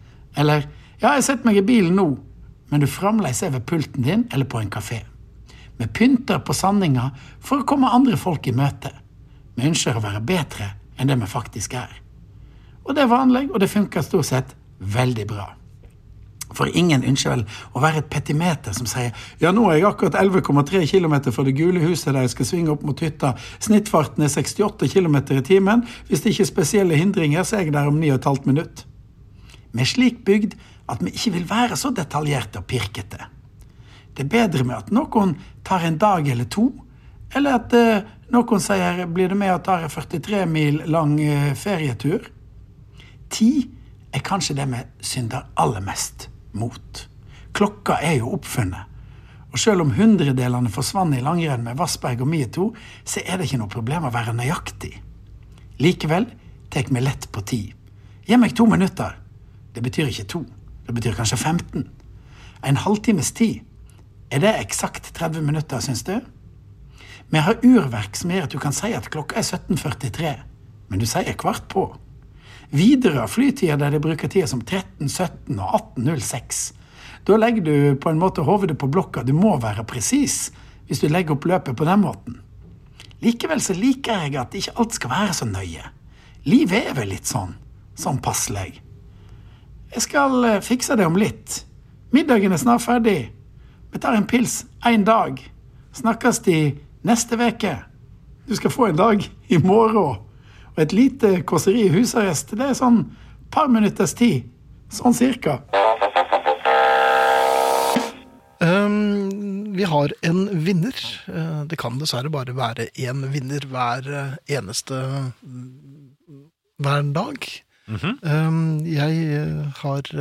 Eller, ja, jeg setter meg i bilen nå, men du fremdeles er ved pulten din eller på en kafé. Vi pynter på sanninga for å komme andre folk i møte. Vi ønsker å være bedre enn det vi faktisk er. Og det er vanlig, og det funker stort sett veldig bra. For ingen ønsker vel å være et petimeter som sier «Ja, nå er jeg akkurat 11,3 kilometer fra det gule huset der jeg skal svinge opp mot hytta. Snittfarten er 68 kilometer i timen. Hvis det ikke er spesielle hindringer, så er jeg der om 9,5 minutter.» Vi er slik bygd at vi ikke vil være så detaljerte og pirkete. Det er bedre med at noen tar en dag eller to, eller at noen sier «Blir det med å ta en 43 mil lang ferietur?» 10 er kanskje det vi synder aller mest mot. Klokka er jo oppfunnet. Og selv om 100-delene forsvann i langrenn med Vassberg og Mieto, så er det ikke noe problem å være nøyaktig. Likevel tek vi lett på 10. Gi meg 2 minutter. Det betyr ikke 2. Det betyr kanskje 15. En halvtimes tid. Er det eksakt 30 minutter, synes du? Vi har urverk som gjør at du kan si at klokka er 17:43, men du sier kvart på. Videre flytider der de bruker tider som 13:17 og 18:06. Da legger du på en måte hovedet på blokka. Du må være presis hvis du legger opp løpet på den måten. Likevel så liker jeg at ikke alt skal være så nøye. Livet er vel litt sånn passelig. Jeg skal fikse det om litt. Middagen er snart ferdig. Vi tar en pils en dag. Snakkes i neste veke. Du skal få en dag i morgen. Og et lite kåseri i husarrest, det er sånn par minutters tid. Sånn cirka. Vi har en vinner. Det kan dessverre bare være en vinner hver dag. Jeg har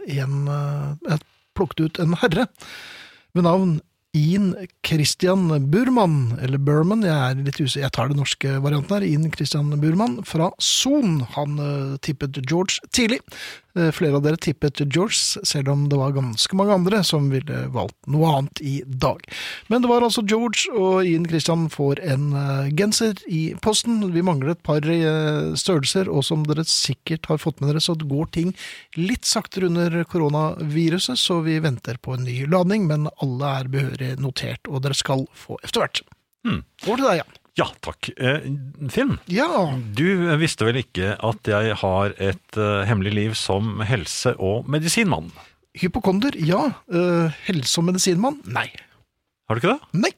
plukket ut en herre ved navn Ian Christian Burman, eller Burman, jeg er litt usikker, jeg tar det norske varianten her, Ian Christian Burman fra Son. Han tippet George tidlig. Flere av dere tippet George, selv om det var ganske mange andre som ville valgt noe annet i dag. Men det var altså George, og Ian Christian får en genser i posten. Vi mangler et par størrelser, og som dere sikkert har fått med dere, så går ting litt saktere under koronaviruset, så vi venter på en ny ladning, men alle er behørig notert, og dere skal få efter hvert. Over til deg, Jan. Ja, takk. Finn, Ja. du visste vel ikke at jeg har et hemmelig liv som helse- og medisinmann? Hypokonder, ja. Helse- og medisinmann, nei. Har du ikke det? Nei.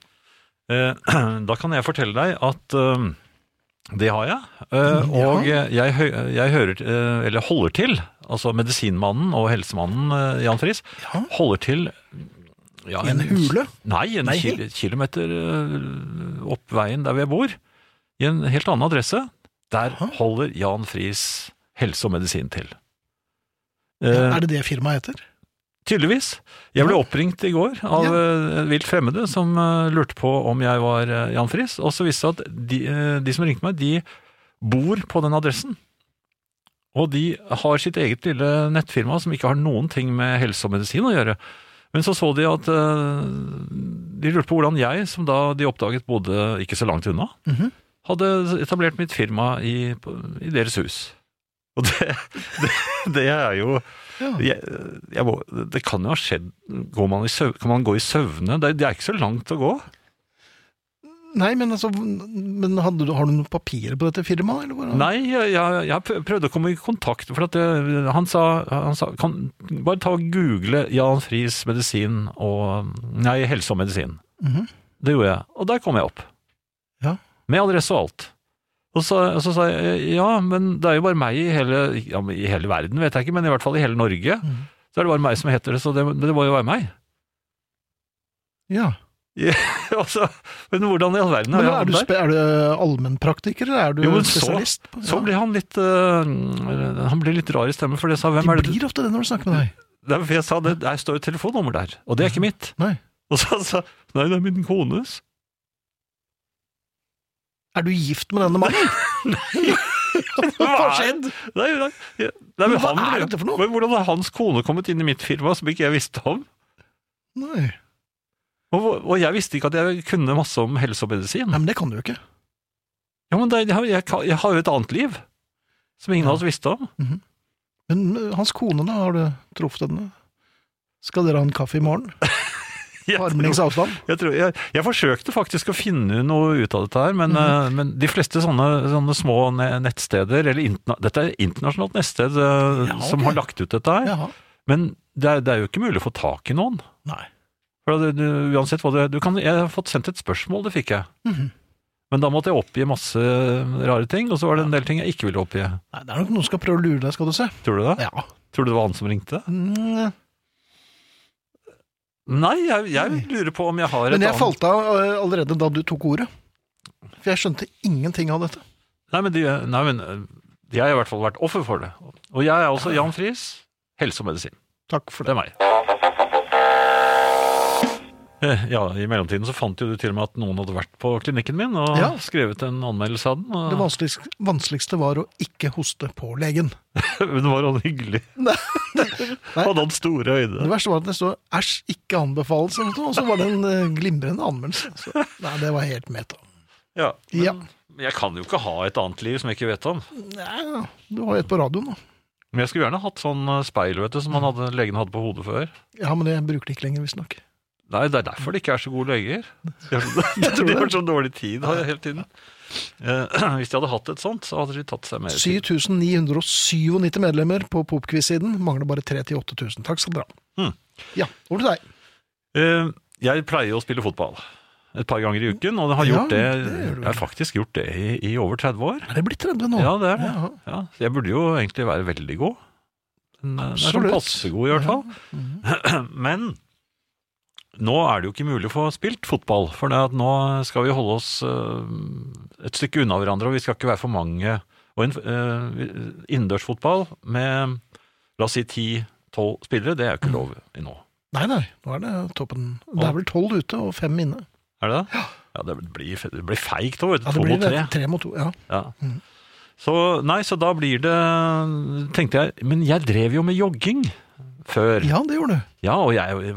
Da kan jeg fortelle deg at det har jeg. Og jeg hører, eller holder til, altså medisinmannen og helsemannen Jan Friis, holder til en hule? Nei, en kilometer opp veien der vi bor. I en helt annen adresse. Der holder Jan Friis helse og medisin til. Er det det firmaet heter? Tydeligvis. Jeg ble oppringt i går av vilt fremmede som lurte på om jeg var Jan Friis, og så viste det at de som ringte meg, de bor på den adressen. Og de har sitt eget lille nettfirma som ikke har noen ting med helse og medisin å gjøre. Men så de at de lurte på hvordan jeg, som da de oppdaget bodde ikke så langt unna, hadde etablert mitt firma i deres hus. Og det er jo... det kan jo ha skjedd. Kan man gå i søvne? Det er ikke så langt å gå. Nei, men altså, har du noen papirer på dette firmaet? Eller hvordan? Nei, jeg prøvde å komme i kontakt, for at han sa, kan bare ta og google Jan Friis medisin helse og medisin. Det gjorde jeg, og der kom jeg opp. Ja. Med adresse og alt. Og så sa jeg, ja, men det er jo bare meg i hele verden, vet jeg ikke, men i hvert fall i hele Norge, så er det bare meg som heter det, så det må jo være meg. Ja. Men hvordan i all verden er du allmennpraktiker, eller er du spesialist? Så ble han litt han ble litt rar i stemmen, for det sa, hvem er det? Det blir ofte det når du snakker med deg. Det er for jeg sa, det står et telefonnummer der, og det er ikke mitt. Nei. Og så han sa, nei, det er min kones. Er du gift med denne mannen? Hva har skjedd? Nei, men hva er dette for noe? Hvordan har hans kone kommet inn i mitt firma som ikke jeg visste om? Nei. Og jeg visste ikke at jeg kunne masse om helse og medisin. Nei, men det kan du jo ikke. Ja, men jeg har jo et annet liv, som ingen av oss visste om. Men hans kone da, har du truffet henne? Skal dere ha en kaffe i morgen? Armlengdes avstand. Jeg forsøkte faktisk å finne noe ut av dette her, men de fleste sånne små nettsteder, dette er et internasjonalt nettsted som har lagt ut dette her, men det er jo ikke mulig å få tak i noen. Nei. For uansett hva jeg har fått sendt et spørsmål, det fikk jeg. Men da måtte jeg oppgi masse rare ting, og så var det en del ting jeg ikke ville oppgi. Nei, det er nok noen som skal prøve å lure deg, skal du se. Tror du det? Ja. Tror du det var han som ringte? Nei, jeg lurer på om jeg har Men jeg falt av allerede da du tok ordet. For jeg skjønte ingenting av dette. Nei, men jeg har i hvert fall vært offer for det. Og jeg er også Jan Friis, helse og medisin. Takk for Det er meg. Ja, i mellomtiden så fant jo du til og med at noen hadde vært på klinikken min og skrevet en anmeldelse av den. Og... Det vanskeligste var å ikke hoste på legen. Men var han hyggelig? Nei. Hadde han store øyne? Det verste var at det stod «Æsj, ikke anbefales», og så var det en glimrende anmeldelse. Så, nei, det var helt meta. Ja, men jeg kan jo ikke ha et annet liv som jeg ikke vet om. Nei, du har et på radioen da. Men jeg skulle gjerne hatt sånn speil, vet du, som legen hadde på hodet før. Ja, men det bruker de ikke lenger, visst nok. Nei, det er derfor det ikke er så gode leger. De har så dårlig tid hele tiden. Hvis de hadde hatt et sånt, så hadde de tatt seg mer tid. 7997 medlemmer på Popquiz-siden. Mangler bare 3 til 8000. Takk skal dere ha. Ja, over til deg. Jeg pleier å spille fotball et par ganger i uken, og jeg har faktisk gjort det i over 30 år. Er det blitt 30 nå? Ja, det er det. Ja. Så jeg burde jo egentlig være veldig god. Den er sånn passegod i hvert fall. Men... Nå er det jo ikke mulig å få spilt fotball, for nå skal vi holde oss et stykke unna hverandre, og vi skal ikke være for mange. Og innendørsfotball med, la oss si 10-12 spillere, det er jo ikke lov i nå. Nei, nå er det toppen. Det er vel 12 ute og 5 inne. Er det det? Ja, det blir feigt også, vet du. Ja, det blir 3 mot 2, ja. Så da blir det, tenkte jeg, men jeg drev jo med jogging før. Ja, det gjorde du. Ja, og jeg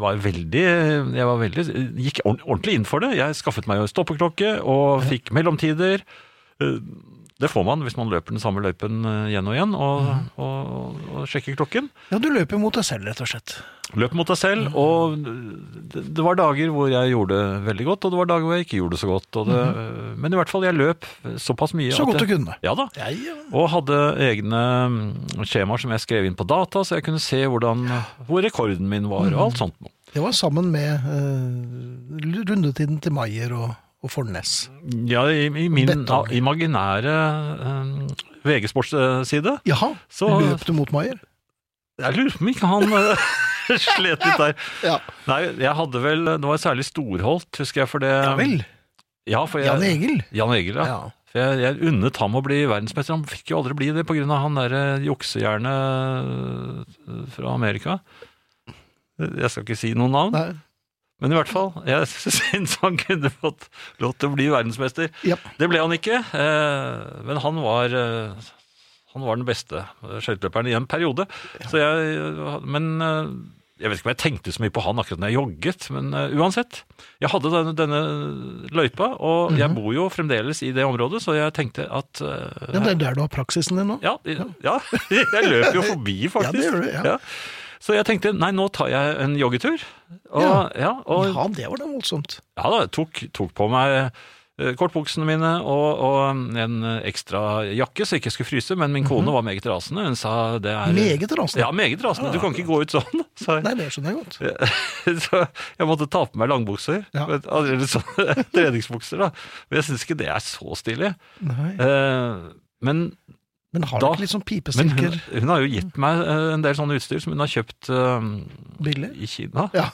gikk ordentlig inn for det. Jeg skaffet meg jo stoppeklokke og fikk mellomtider. Det får man hvis man løper den samme løypen igjen og igjen og sjekker klokken. Ja, du løper mot deg selv, rett og slett. Løper mot deg selv, og det var dager hvor jeg gjorde det veldig godt, og det var dager hvor jeg ikke gjorde det så godt. Men i hvert fall, jeg løp såpass mye. Så godt du kunne. Ja da. Og hadde egne skjemaer som jeg skrev inn på data, så jeg kunne se hvor rekorden min var, og alt sånt. Det var sammen med rundetiden til Maier og Fornes. Ja, i min imaginære VG-sportsside. Jaha, så løp du mot Maier? Jeg lurer på om ikke han slet litt der. Ja. Nei, jeg hadde vel, det var særlig Storholt, husker jeg, for det... Ja vel? Ja, for Jan Egil? Jan Egil, ja. For jeg unnet ham å bli verdensmester, han fikk jo aldri bli det på grunn av han der juksehjerne fra Amerika. Jeg skal ikke si noen navn. Nei. Men i hvert fall, jeg synes han kunne fått lov til å bli verdensmester. Yep. Det ble han ikke, men han var den beste skøyteløperen i en periode. Så men jeg vet ikke om jeg tenkte så mye på han akkurat når jeg jogget, men uansett. Jeg hadde denne løypa, og jeg bor jo fremdeles i det området, så jeg tenkte at... Ja, det er der du har praksisen din nå? Ja, jeg løper jo forbi faktisk. Ja, det gjør du, ja. Så jeg tenkte, nei, nå tar jeg en joggetur. Og, ja, det var da voldsomt. Ja da, jeg tok på meg kortbuksene mine og en ekstra jakke, så jeg ikke skulle fryse, men min kone var meget rasende. Hun sa, det er... Meget rasende? Ja, meget rasende. Du kan ikke gå ut sånn. Nei, det skjønner jeg godt. Så jeg måtte ta på meg langbukser. Ja. Eller sånn treningsbukser da. Men jeg synes ikke det er så stilig. Nei. Men har du ikke litt sånn pipestilker? Hun har jo gitt meg en del sånne utstyr som hun har kjøpt i Kina. Ja.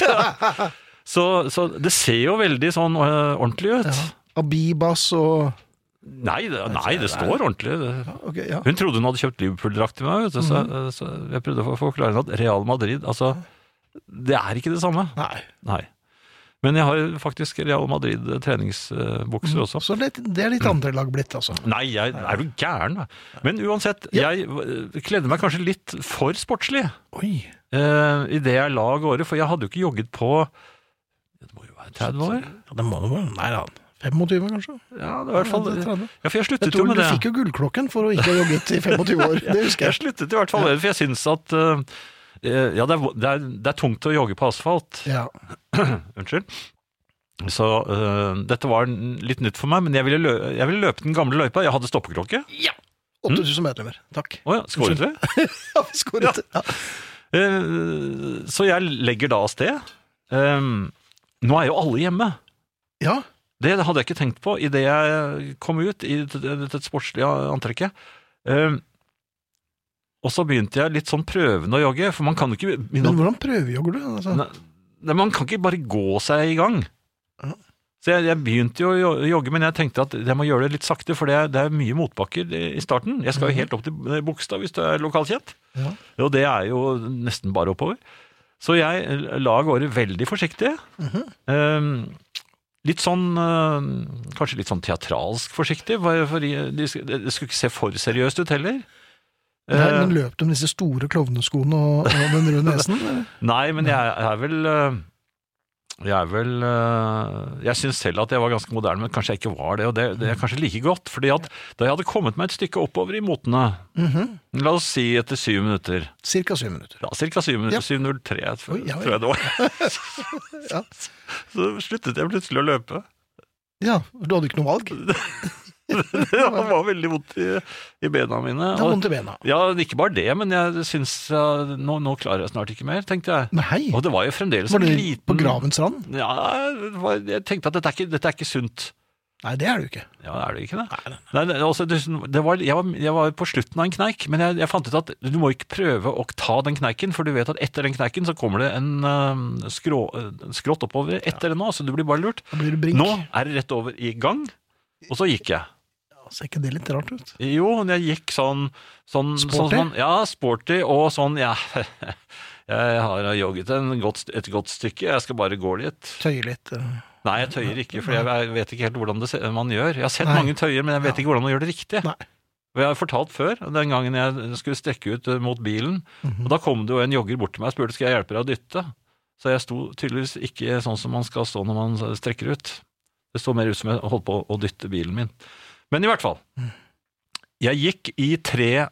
så det ser jo veldig sånn ordentlig ut. Ja. Abibas og... Nei, det står ordentlig. Okay, ja. Hun trodde hun hadde kjøpt Liverpool-drakt til meg, vet du, så jeg prøvde å forklare henne at Real Madrid, altså, det er ikke det samme. Nei. Men jeg har faktisk Real Madrid treningsbukser også. Så det er litt andre lag blitt, altså? Nei, jeg er jo gæren. Da. Men uansett, jeg kledde meg kanskje litt for sportslig. Oi. I det jeg la av gårde, for jeg hadde jo ikke jogget på, det må jo være 30 år. Ja, det må det være. Nei da, 25 kanskje? Ja, det var i hvert fall... Ja, for jeg sluttet jo med det. Du fikk jo gullklokken for å ikke ha jogget i 25 år, det husker jeg. Jeg sluttet i hvert fall med det, for jeg synes at... Ja, det er tungt å jogge på asfalt. Ja. Unnskyld. Så dette var litt nytt for meg, men jeg ville løpe den gamle løypa. Jeg hadde stoppeklokke. Ja! 8000 medlemmer, takk. Åja, skåret vi? Ja, vi skåret. Ja. Så jeg legger da av sted. Nå er jo alle hjemme. Ja. Det hadde jeg ikke tenkt på i det jeg kom ut i dette sportslige antrekket. Og så begynte jeg litt sånn prøvende å jogge, for man kan jo ikke... Men hvordan prøvejogger du? Altså? Nei, man kan ikke bare gå seg i gang. Så jeg begynte jo å jogge, men jeg tenkte at jeg må gjøre det litt sakte, for det er mye motbakker i starten. Jeg skal jo helt opp til Bogstad hvis du er lokalkjent. Ja. Og det er jo nesten bare oppover. Så jeg la av gårde veldig forsiktig. Litt sånn, kanskje litt sånn teatralsk forsiktig, for det skulle ikke se for seriøst ut heller. Nei, men løp du med disse store klovneskoene og den røde nesen? Eller? Nei, men jeg synes selv at jeg var ganske moderne, men kanskje jeg ikke var det, og det er kanskje like godt, fordi at da jeg hadde kommet meg et stykke oppover i motene, la oss si etter 7 minutter. Cirka 7 minutter. Ja, cirka 7 minutter, 7.03 tror jeg det var. Ja. Så sluttet jeg plutselig å løpe. Ja, du hadde ikke noe valg? Det var veldig vondt i bena mine. Det var vondt i bena? Ja, ikke bare det, men jeg synes nå klarer jeg snart ikke mer, tenkte jeg. Nei. Og det var jo fremdeles en liten... Var det liten... på gravens rand? Ja, jeg tenkte at dette er ikke sunt. Nei, det er det jo ikke. Ja, det er det ikke det. Nei, altså, jeg var på slutten av en kneik, men jeg fant ut at du må ikke prøve å ta den kneiken, for du vet at etter den kneiken så kommer det en skrått oppover etter den nå, så du blir bare lurt. Da blir du brink. Nå er det rett over i gang, og så gikk jeg. Ser ikke det litt rart ut? Jo, jeg gikk sånn sporty? Ja, sporty, og sånn, ja, jeg har jogget et godt stykke, jeg skal bare gå litt. Tøye litt? Nei, jeg tøyer ikke, for jeg vet ikke helt hvordan man gjør. Jeg har sett mange tøyer, men jeg vet ikke hvordan man gjør det riktig. Nei. Og jeg har fortalt før, den gangen jeg skulle strekke ut mot bilen, og da kom det jo en jogger bort til meg og spurte, skal jeg hjelpe deg å dytte? Så jeg sto tydeligvis ikke sånn som man skal stå når man strekker ut. Det så mer ut som jeg holdt på å dytte bilen min. Men i hvert fall, jeg gikk i 3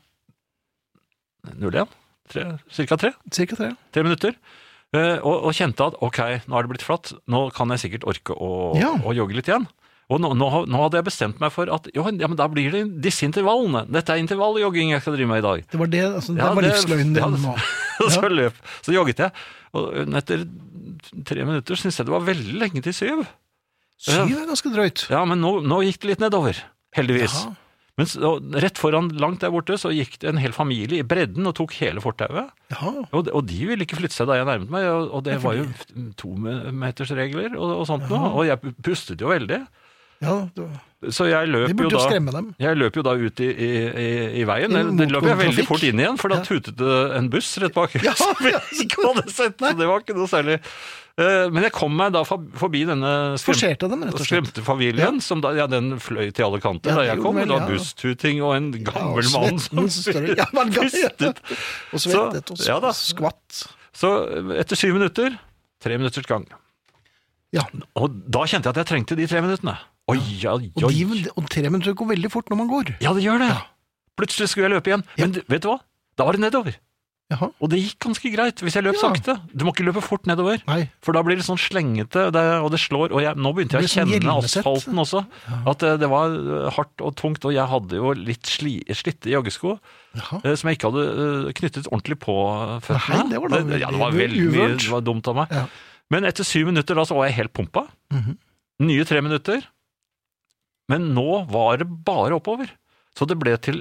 minutter, og kjente at ok, nå er det blitt flatt, nå kan jeg sikkert orke å jogge litt igjen. Og nå hadde jeg bestemt meg for at ja, men da blir det disse intervallene. Dette er intervalljogging jeg skal drive med i dag. Det var det, altså, det var livsløgnen din nå. Så jogget jeg, og etter 3 minutter synes jeg det var veldig lenge til 7. 7 er ganske drøyt. Ja, men nå gikk det litt nedover. Heldigvis. Ja. Men rett foran, langt der borte, så gikk det en hel familie i bredden og tok hele fortauet. Og de ville ikke flytte seg da jeg nærmet meg, og det var jo 2-metersregler og sånt nå, og jeg pustet jo veldig. Ja, så jeg løp jo da ut i veien. Det løp jeg veldig fort inn igjen, for da tutet det en buss rett bak. Ja, ikke hadde sett, så det var ikke noe særlig. Men jeg kom meg da forbi denne skremte familien, som da, den fløy til alle kanter da jeg kom, og da busstuting og en gammel mann som pustet. Og svettet og skvatt. Så etter 7 minutter, 3 minutters gang. Ja. Og da kjente jeg at jeg trengte de 3 minuttene. Oi. Og 3 minutter går veldig fort når man går. Ja, det gjør det. Plutselig skulle jeg løpe igjen. Men vet du hva? Da var det nedover. Jaha. Og det gikk ganske greit hvis jeg løp sakte. Du må ikke løpe fort nedover. Nei. For da blir det sånn slengete, og det slår. Og nå begynte jeg å kjenne asfalten også. At det var hardt og tungt, og jeg hadde jo litt slitte joggesko, som jeg ikke hadde knyttet ordentlig på føttene. Nei, det var det var veldig mye, det var dumt av meg. Ja. Men etter 7 minutter da, så var jeg helt pumpa. Nye 3 minutter. Men nå var det bare oppover. Så det ble til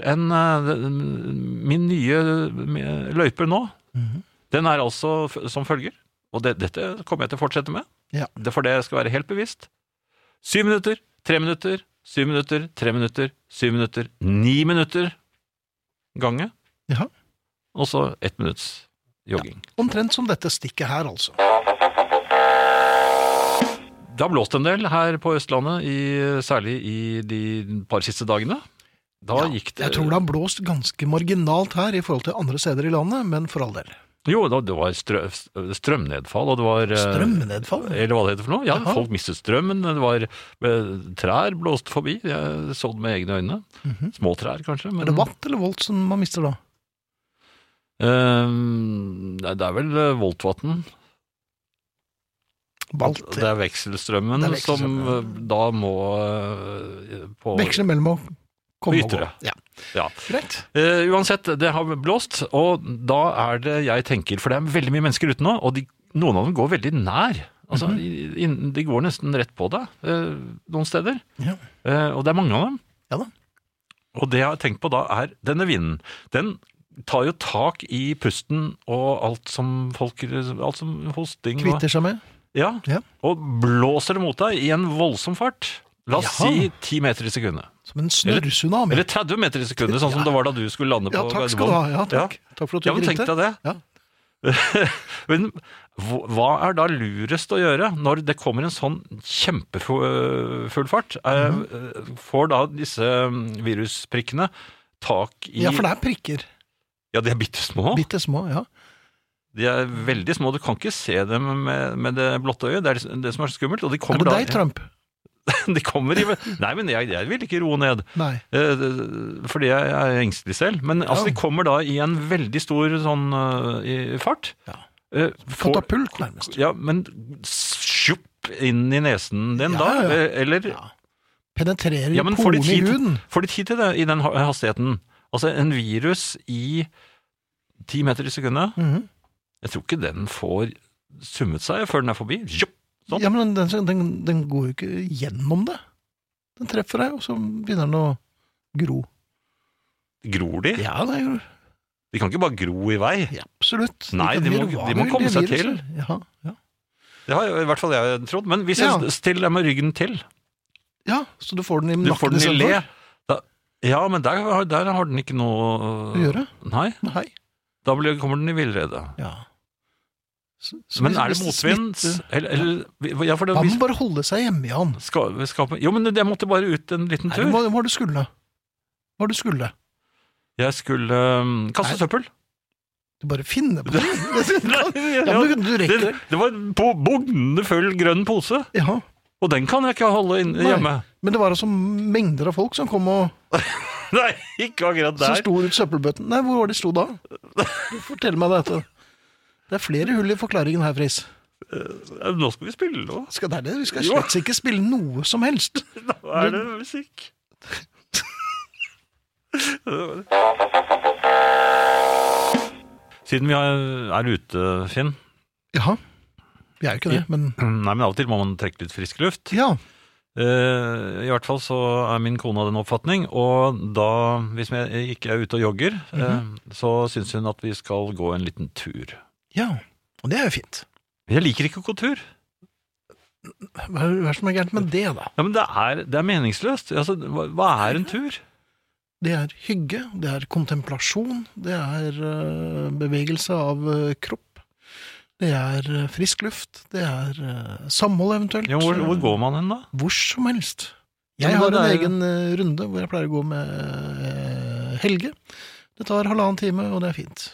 min nye løyper nå. Den er altså som følger, og dette kommer jeg til å fortsette med. Ja. For det skal være helt bevisst. 7 minutter, 3 minutter, 7 minutter, 3 minutter, 7 minutter, 9 minutter gange. Ja. Og så 1 minutts jogging. Ja. Omtrent som dette stikket her, altså. Det har blåst en del her på Østlandet, særlig i de par siste dagene. Jeg tror det har blåst ganske marginalt her i forhold til andre steder i landet, men for all del. Jo, det var strømnedfall, og det var... Strømnedfall? Eller hva det heter for noe. Ja, folk mistet strømmen, det var trær blåst forbi, jeg så det med egne øyne. Små trær, kanskje. Men... Er det watt eller volt som man mister da? Det er vel Voltvatn. Det er vekselstrømmen, som da må på Veksle mellom å komme og gå. ytre. Ja. Greit. Uansett, det har blåst, og da er det jeg tenker, for det er veldig mye mennesker ute nå, og noen av dem går veldig nær. Altså, de går nesten rett på deg noen steder. Ja. Og det er mange av dem. Ja da. Og det jeg har tenkt på da er denne vinden. Den tar jo tak i pusten og alt som hosting. Kvitter seg med. Ja, Ja. og blåser det mot deg i en voldsom fart. La oss Jaha. si 10 meter i sekundet. Som en snørrtsunami. Eller 30 meter i sekundet, sånn som det var da du skulle lande på Ja, takk skal du ha. Ja, takk. Takk for at du Ja, men tenk deg det. Ja. Men hva er da lurest å gjøre når det kommer en sånn kjempefull fart? Får da disse virusprikkene tak i... Ja, for det er prikker. Ja, de er bittesmå. Bitte små, ja. De er veldig små, du kan ikke se dem med det blotte øyet. Det er det som er så skummelt. Og de Er kommer det deg, Trump? De kommer i... Nei, men jeg vil ikke roe ned. Nei. Fordi jeg er engstelig selv. Men altså, de kommer da i en veldig stor sånn i fart. Ja. Katapult, nærmest. Ja, men sjupp inn i nesen din da? Ja. Eller... Ja. Penetrerer Ja, men får porene i huden. de tid til det i den hastigheten? Altså, en virus i 10 meter i sekundet, jeg tror ikke den får summet seg før den er forbi. Sjupp! Sånn. Ja, men den går jo ikke gjennom det. Den treffer deg, og så begynner den å gro. Gror de? Ja, det gjør De kan ikke bare gro i vei. ja, absolutt. Nei, kan de må- gjøre hva de må vil, komme seg viruser. til. Ja, ja. Det har i hvert fall jeg trodd. Men hvis Ja. jeg stiller deg med ryggen til, Ja, så du får den i du nakken får den i stedet le. for? Ja, men der har den ikke noe Å gjøre? Nei, Nei. da kommer den i villrede. Ja. Så Men hvis- er det hvis motvind? smitter- Ja, for det, Man må bare holde seg hjemme, Jan. Jo, men jeg måtte bare ut en liten Nei, tur. hva var det du skulle? Hva var det du skulle? Jeg skulle kaste Nei. søppel. Du bare finner på det. Ja, men du rekker det. Det var på bugnende full grønn pose, Ja. og den kan jeg ikke holde hjemme. Men det var altså mengder av folk som kom og Nei, ikke akkurat som der. sto rundt søppelbøtten. Nei, hvor var de sto da? Fortell meg dette. Det er flere hull i forklaringen her, Friis. Nå skal vi spille nå. Skal det er det? Vi skal Jo. slett ikke spille noe som helst. Nå er det musikk. Siden vi er ute, Finn. Jaha. Vi er jo ikke det, men Nei, men av og til må man trekke litt frisk luft. ja. I hvert fall så er min kone av den oppfatning, og da, hvis jeg ikke er ute og jogger, så synes hun at vi skal gå en liten tur. Ja. Og det er jo fint. Jeg liker ikke å gå tur. Hva er det som er gærent med det, da? Ja, men det er meningsløst. Altså, hva er en tur? Det er hygge, det er kontemplasjon, det er bevegelse av kropp, det er frisk luft, det er samhold eventuelt. Ja, hvor går man hen da? Hvor som helst. Ja, Jeg men har det en er- egen runde hvor jeg pleier å gå med Helge. Det tar 1,5 time, og det er fint.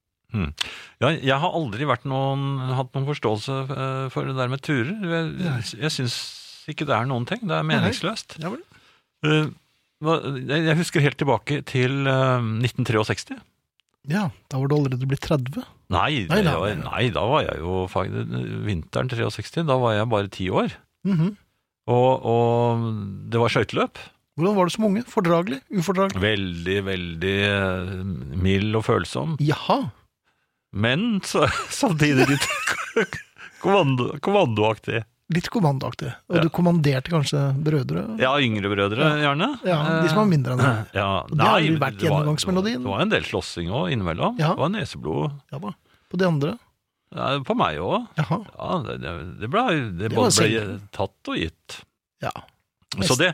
Ja, jeg har aldri hatt noen forståelse for det der med turer. Jeg synes ikke det er noen ting. Det er meningsløst. Ja, vel. Jeg husker helt tilbake til 1963. Ja, da var du allerede blitt 30. Nei, Nei, da var jeg jo vinteren 63, da var jeg bare 10 år. Mhm. Og det var skøyteløp. Hvordan var det som unge? Fordragelig? Ufordragelig? Veldig, veldig mild og følsom. Jaha. Men samtidig litt kommandoaktig. Litt kommandoaktig. Og Ja. du kommanderte kanskje brødre? Ja, yngre brødre, gjerne. Ja, de som var mindre enn deg. Ja, Og det har jo nei, vært det var- gjennomgangsmelodien. Det var en del slåssing også innimellom. Ja. Det var neseblod. Ja da. På de andre? Ja, på meg også. Jaha. Ja, det ble var både ble selv. tatt og gitt. Ja. Så det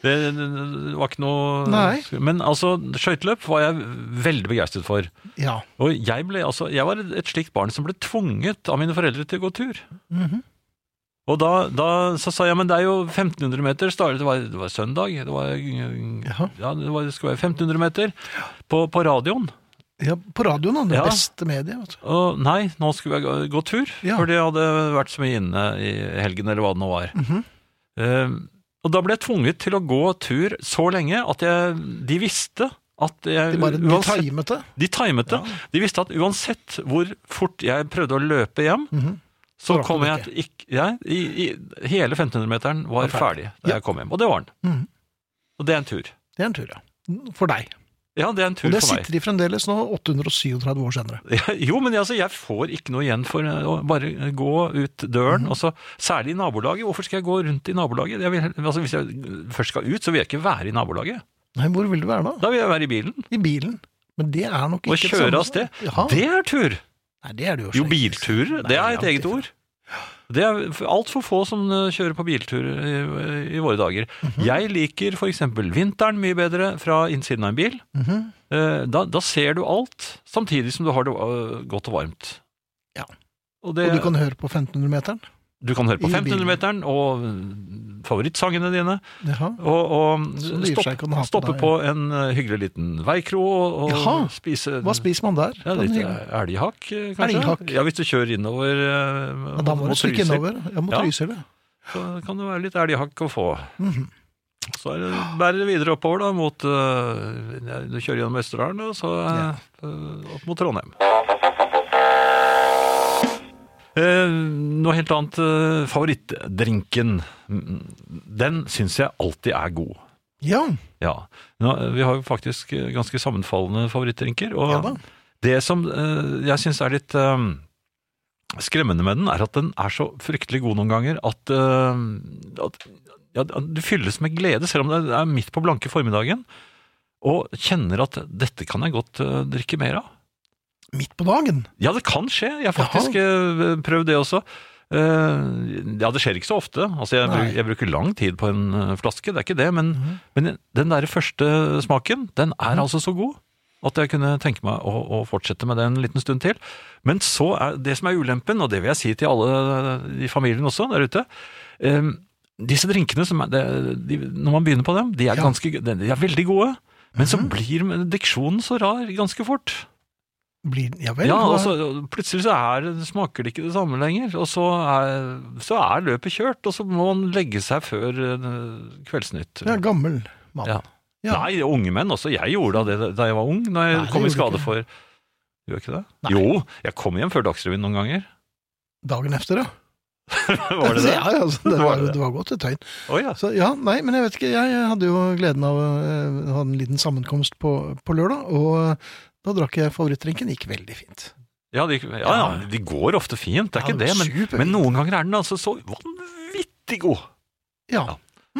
var ikke noe... Nei. Men altså, skøyteløp var jeg veldig begeistret for. Ja. Og jeg var et slikt barn som ble tvunget av mine foreldre til å gå tur. Mhm. Og da så sa jeg, men det er jo 1500 meter, det var søndag, det skulle være 1500 meter på radioen. Ja, på radioen da, det Ja. beste mediet. Vet du. Og nei, nå skulle jeg gå tur, Ja. for det hadde vært så mye inne i helgen, eller hva det nå var. Mhm. Og da ble jeg tvunget til å gå tur så lenge at de visste at jeg, De timet det. De timet det. De visste at uansett hvor fort jeg prøvde å løpe hjem, så kom jeg i hele 1500-meteren var ferdig da jeg kom hjem. Og det var den. Og det er en tur. Det er en tur, ja. For deg. Ja, det er en tur og det for meg. sitter de fremdeles nå 837 år senere. Jo, men altså, jeg får ikke noe igjen for å bare gå ut døren, og så, særlig i nabolaget. Hvorfor skal jeg gå rundt i nabolaget? Altså, hvis jeg først skal ut, så vil jeg ikke være i nabolaget. Nei, hvor vil du være da? Da vil jeg være i bilen. I bilen? Men det er nok ikke det samme. Og kjøre av sted. Jaha. Det er tur. Nei, det er det jo. Jo, bilturer, det er et eget ord. Det er alt for få som kjører på biltur i våre dager. Jeg liker for eksempel vinteren mye bedre fra innsiden av en bil. Da ser du alt, samtidig som du har det godt og varmt. Ja. Og du kan høre på 1500-meteren? Du kan høre på 1500-meteren og favorittsangene dine. Og stoppe på en hyggelig liten veikro og spise. Hva spiser man der? Ja, litt elghakk, kanskje? Elghakk. Ja, hvis du kjører innover da må du stikke innover. Ja, mot Trysil. Så kan det være litt elghakk å få. Så bærer det videre oppover da, mot du kjører gjennom Østerdalen, og så opp mot Trondheim. Noe helt annet, favorittdrinken, den synes jeg alltid er god. Ja. Vi har jo faktisk ganske sammenfallende favorittdrinker, og det som jeg synes er litt skremmende med den, er at den er så fryktelig god noen ganger, at du fylles med glede, selv om det er midt på blanke formiddagen, og kjenner at dette kan jeg godt drikke mer av. Midt på dagen? Ja, det kan skje. Jeg har faktisk prøvd det også. Ja, det skjer ikke så ofte. Altså, jeg bruker lang tid på en flaske, det er ikke det, men den der første smaken, den er altså så god, at jeg kunne tenke meg å fortsette med det en liten stund til. Men så er det som er ulempen, og det vil jeg si til alle i familien også der ute, disse drinkene, når man begynner på dem, de er veldig gode, men så blir diksjonen så rar ganske fort. Plutselig smaker det ikke det samme lenger, og så er løpet kjørt, og så må man legge seg før Kveldsnytt. Ja, gammel mann. Ja. Nei, unge menn også. Jeg gjorde det da jeg var ung, når jeg kom i skade for... Gjør ikke det? Nei. Jo, jeg kom hjem før Dagsrevyen noen ganger. Dagen efter, ja. Var det det? Ja, altså, det var godt et tegn. Så, nei, men jeg vet ikke, jeg hadde jo gleden av å ha en liten sammenkomst på lørdag, og da drakk jeg favorittdrinken, gikk veldig fint. Ja, de går ofte fint, det er ikke det, men noen ganger er den altså så vanvittig god. Ja.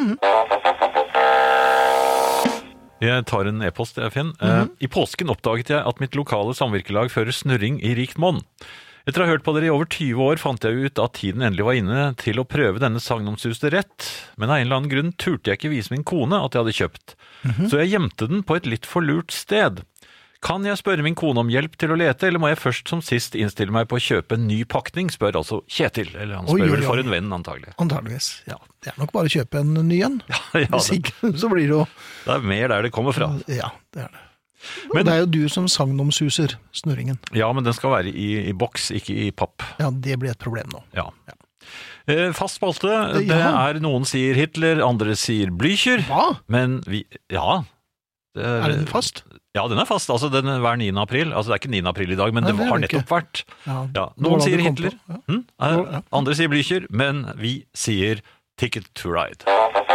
Jeg tar en e-post, Finn. I påsken oppdaget jeg at mitt lokale samvirkelag fører snurring i rikt monn. Etter å ha hørt på dere i over 20 år fant jeg ut at tiden endelig var inne til å prøve denne sagnomsuste rett, men av en eller annen grunn turte jeg ikke vise min kone at jeg hadde kjøpt. Så jeg gjemte den på et litt for lurt sted. Kan jeg spørre min kone om hjelp til å lete, eller må jeg først som sist innstille meg på å kjøpe en ny pakning, spør altså Kjetil, eller han spør vel for en venn antagelig. Antageligvis, ja. Det er nok bare å kjøpe en ny en. Hvis ikke, så blir det jo... Det er mer der det kommer fra. Ja, det er det. Men det er jo du som sagnomsuser snurringen. Ja, men den skal være i boks, ikke i papp. Ja, det blir et problem nå. Ja. Fast spalte, det er noen sier Hitler, andre sier Blücher. Hva? Men er den fast? Ja, den er fast, altså den er hver 9. april. Altså det er ikke 9. april i dag, men det har nettopp vært. Noen sier Hitler, andre sier Blücher, men vi sier Ticket to Ride.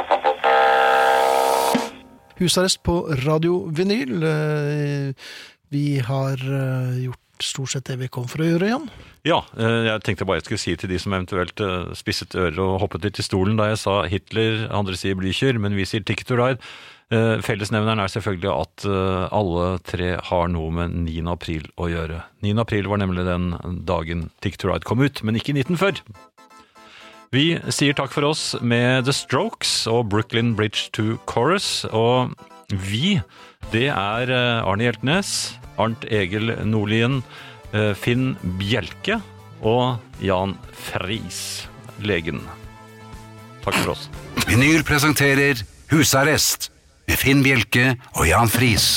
Husarrest på Radio Vinyl. Vi har gjort stort sett det vi kom for å gjøre, Jan. Ja, jeg tenkte bare jeg skulle si til de som eventuelt spisset ører og hoppet litt i stolen da jeg sa Hitler, andre sier Blücher, men vi sier Ticket to Ride. Fellesnevneren er selvfølgelig at alle tre har noe med 9. april å gjøre. 9. april var nemlig den dagen Ticket to Ride kom ut, men ikke i 1940. Vi sier takk for oss med The Strokes og Brooklyn Bridge to Chorus, og vi, det er Arne Hjeltnes, Arnt Egil Nordlien, Finn Bjelke og Jan Friis, legen. Takk for oss. Vinyl presenterer Husarrest med Finn Bjelke og Jan Friis.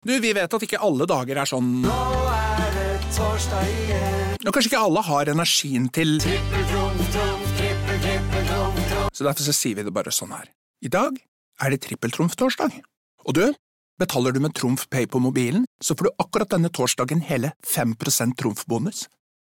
Du, vi vet at ikke alle dager sånn. Nå det torsdag igjen. Og kanskje ikke alle har energien til Så derfor så sier vi det bare sånn her. I dag det trippeltrumf-torsdag. Og du, betaler du med Trumf Pay på mobilen, så får du akkurat denne torsdagen hele 5% trumfbonus.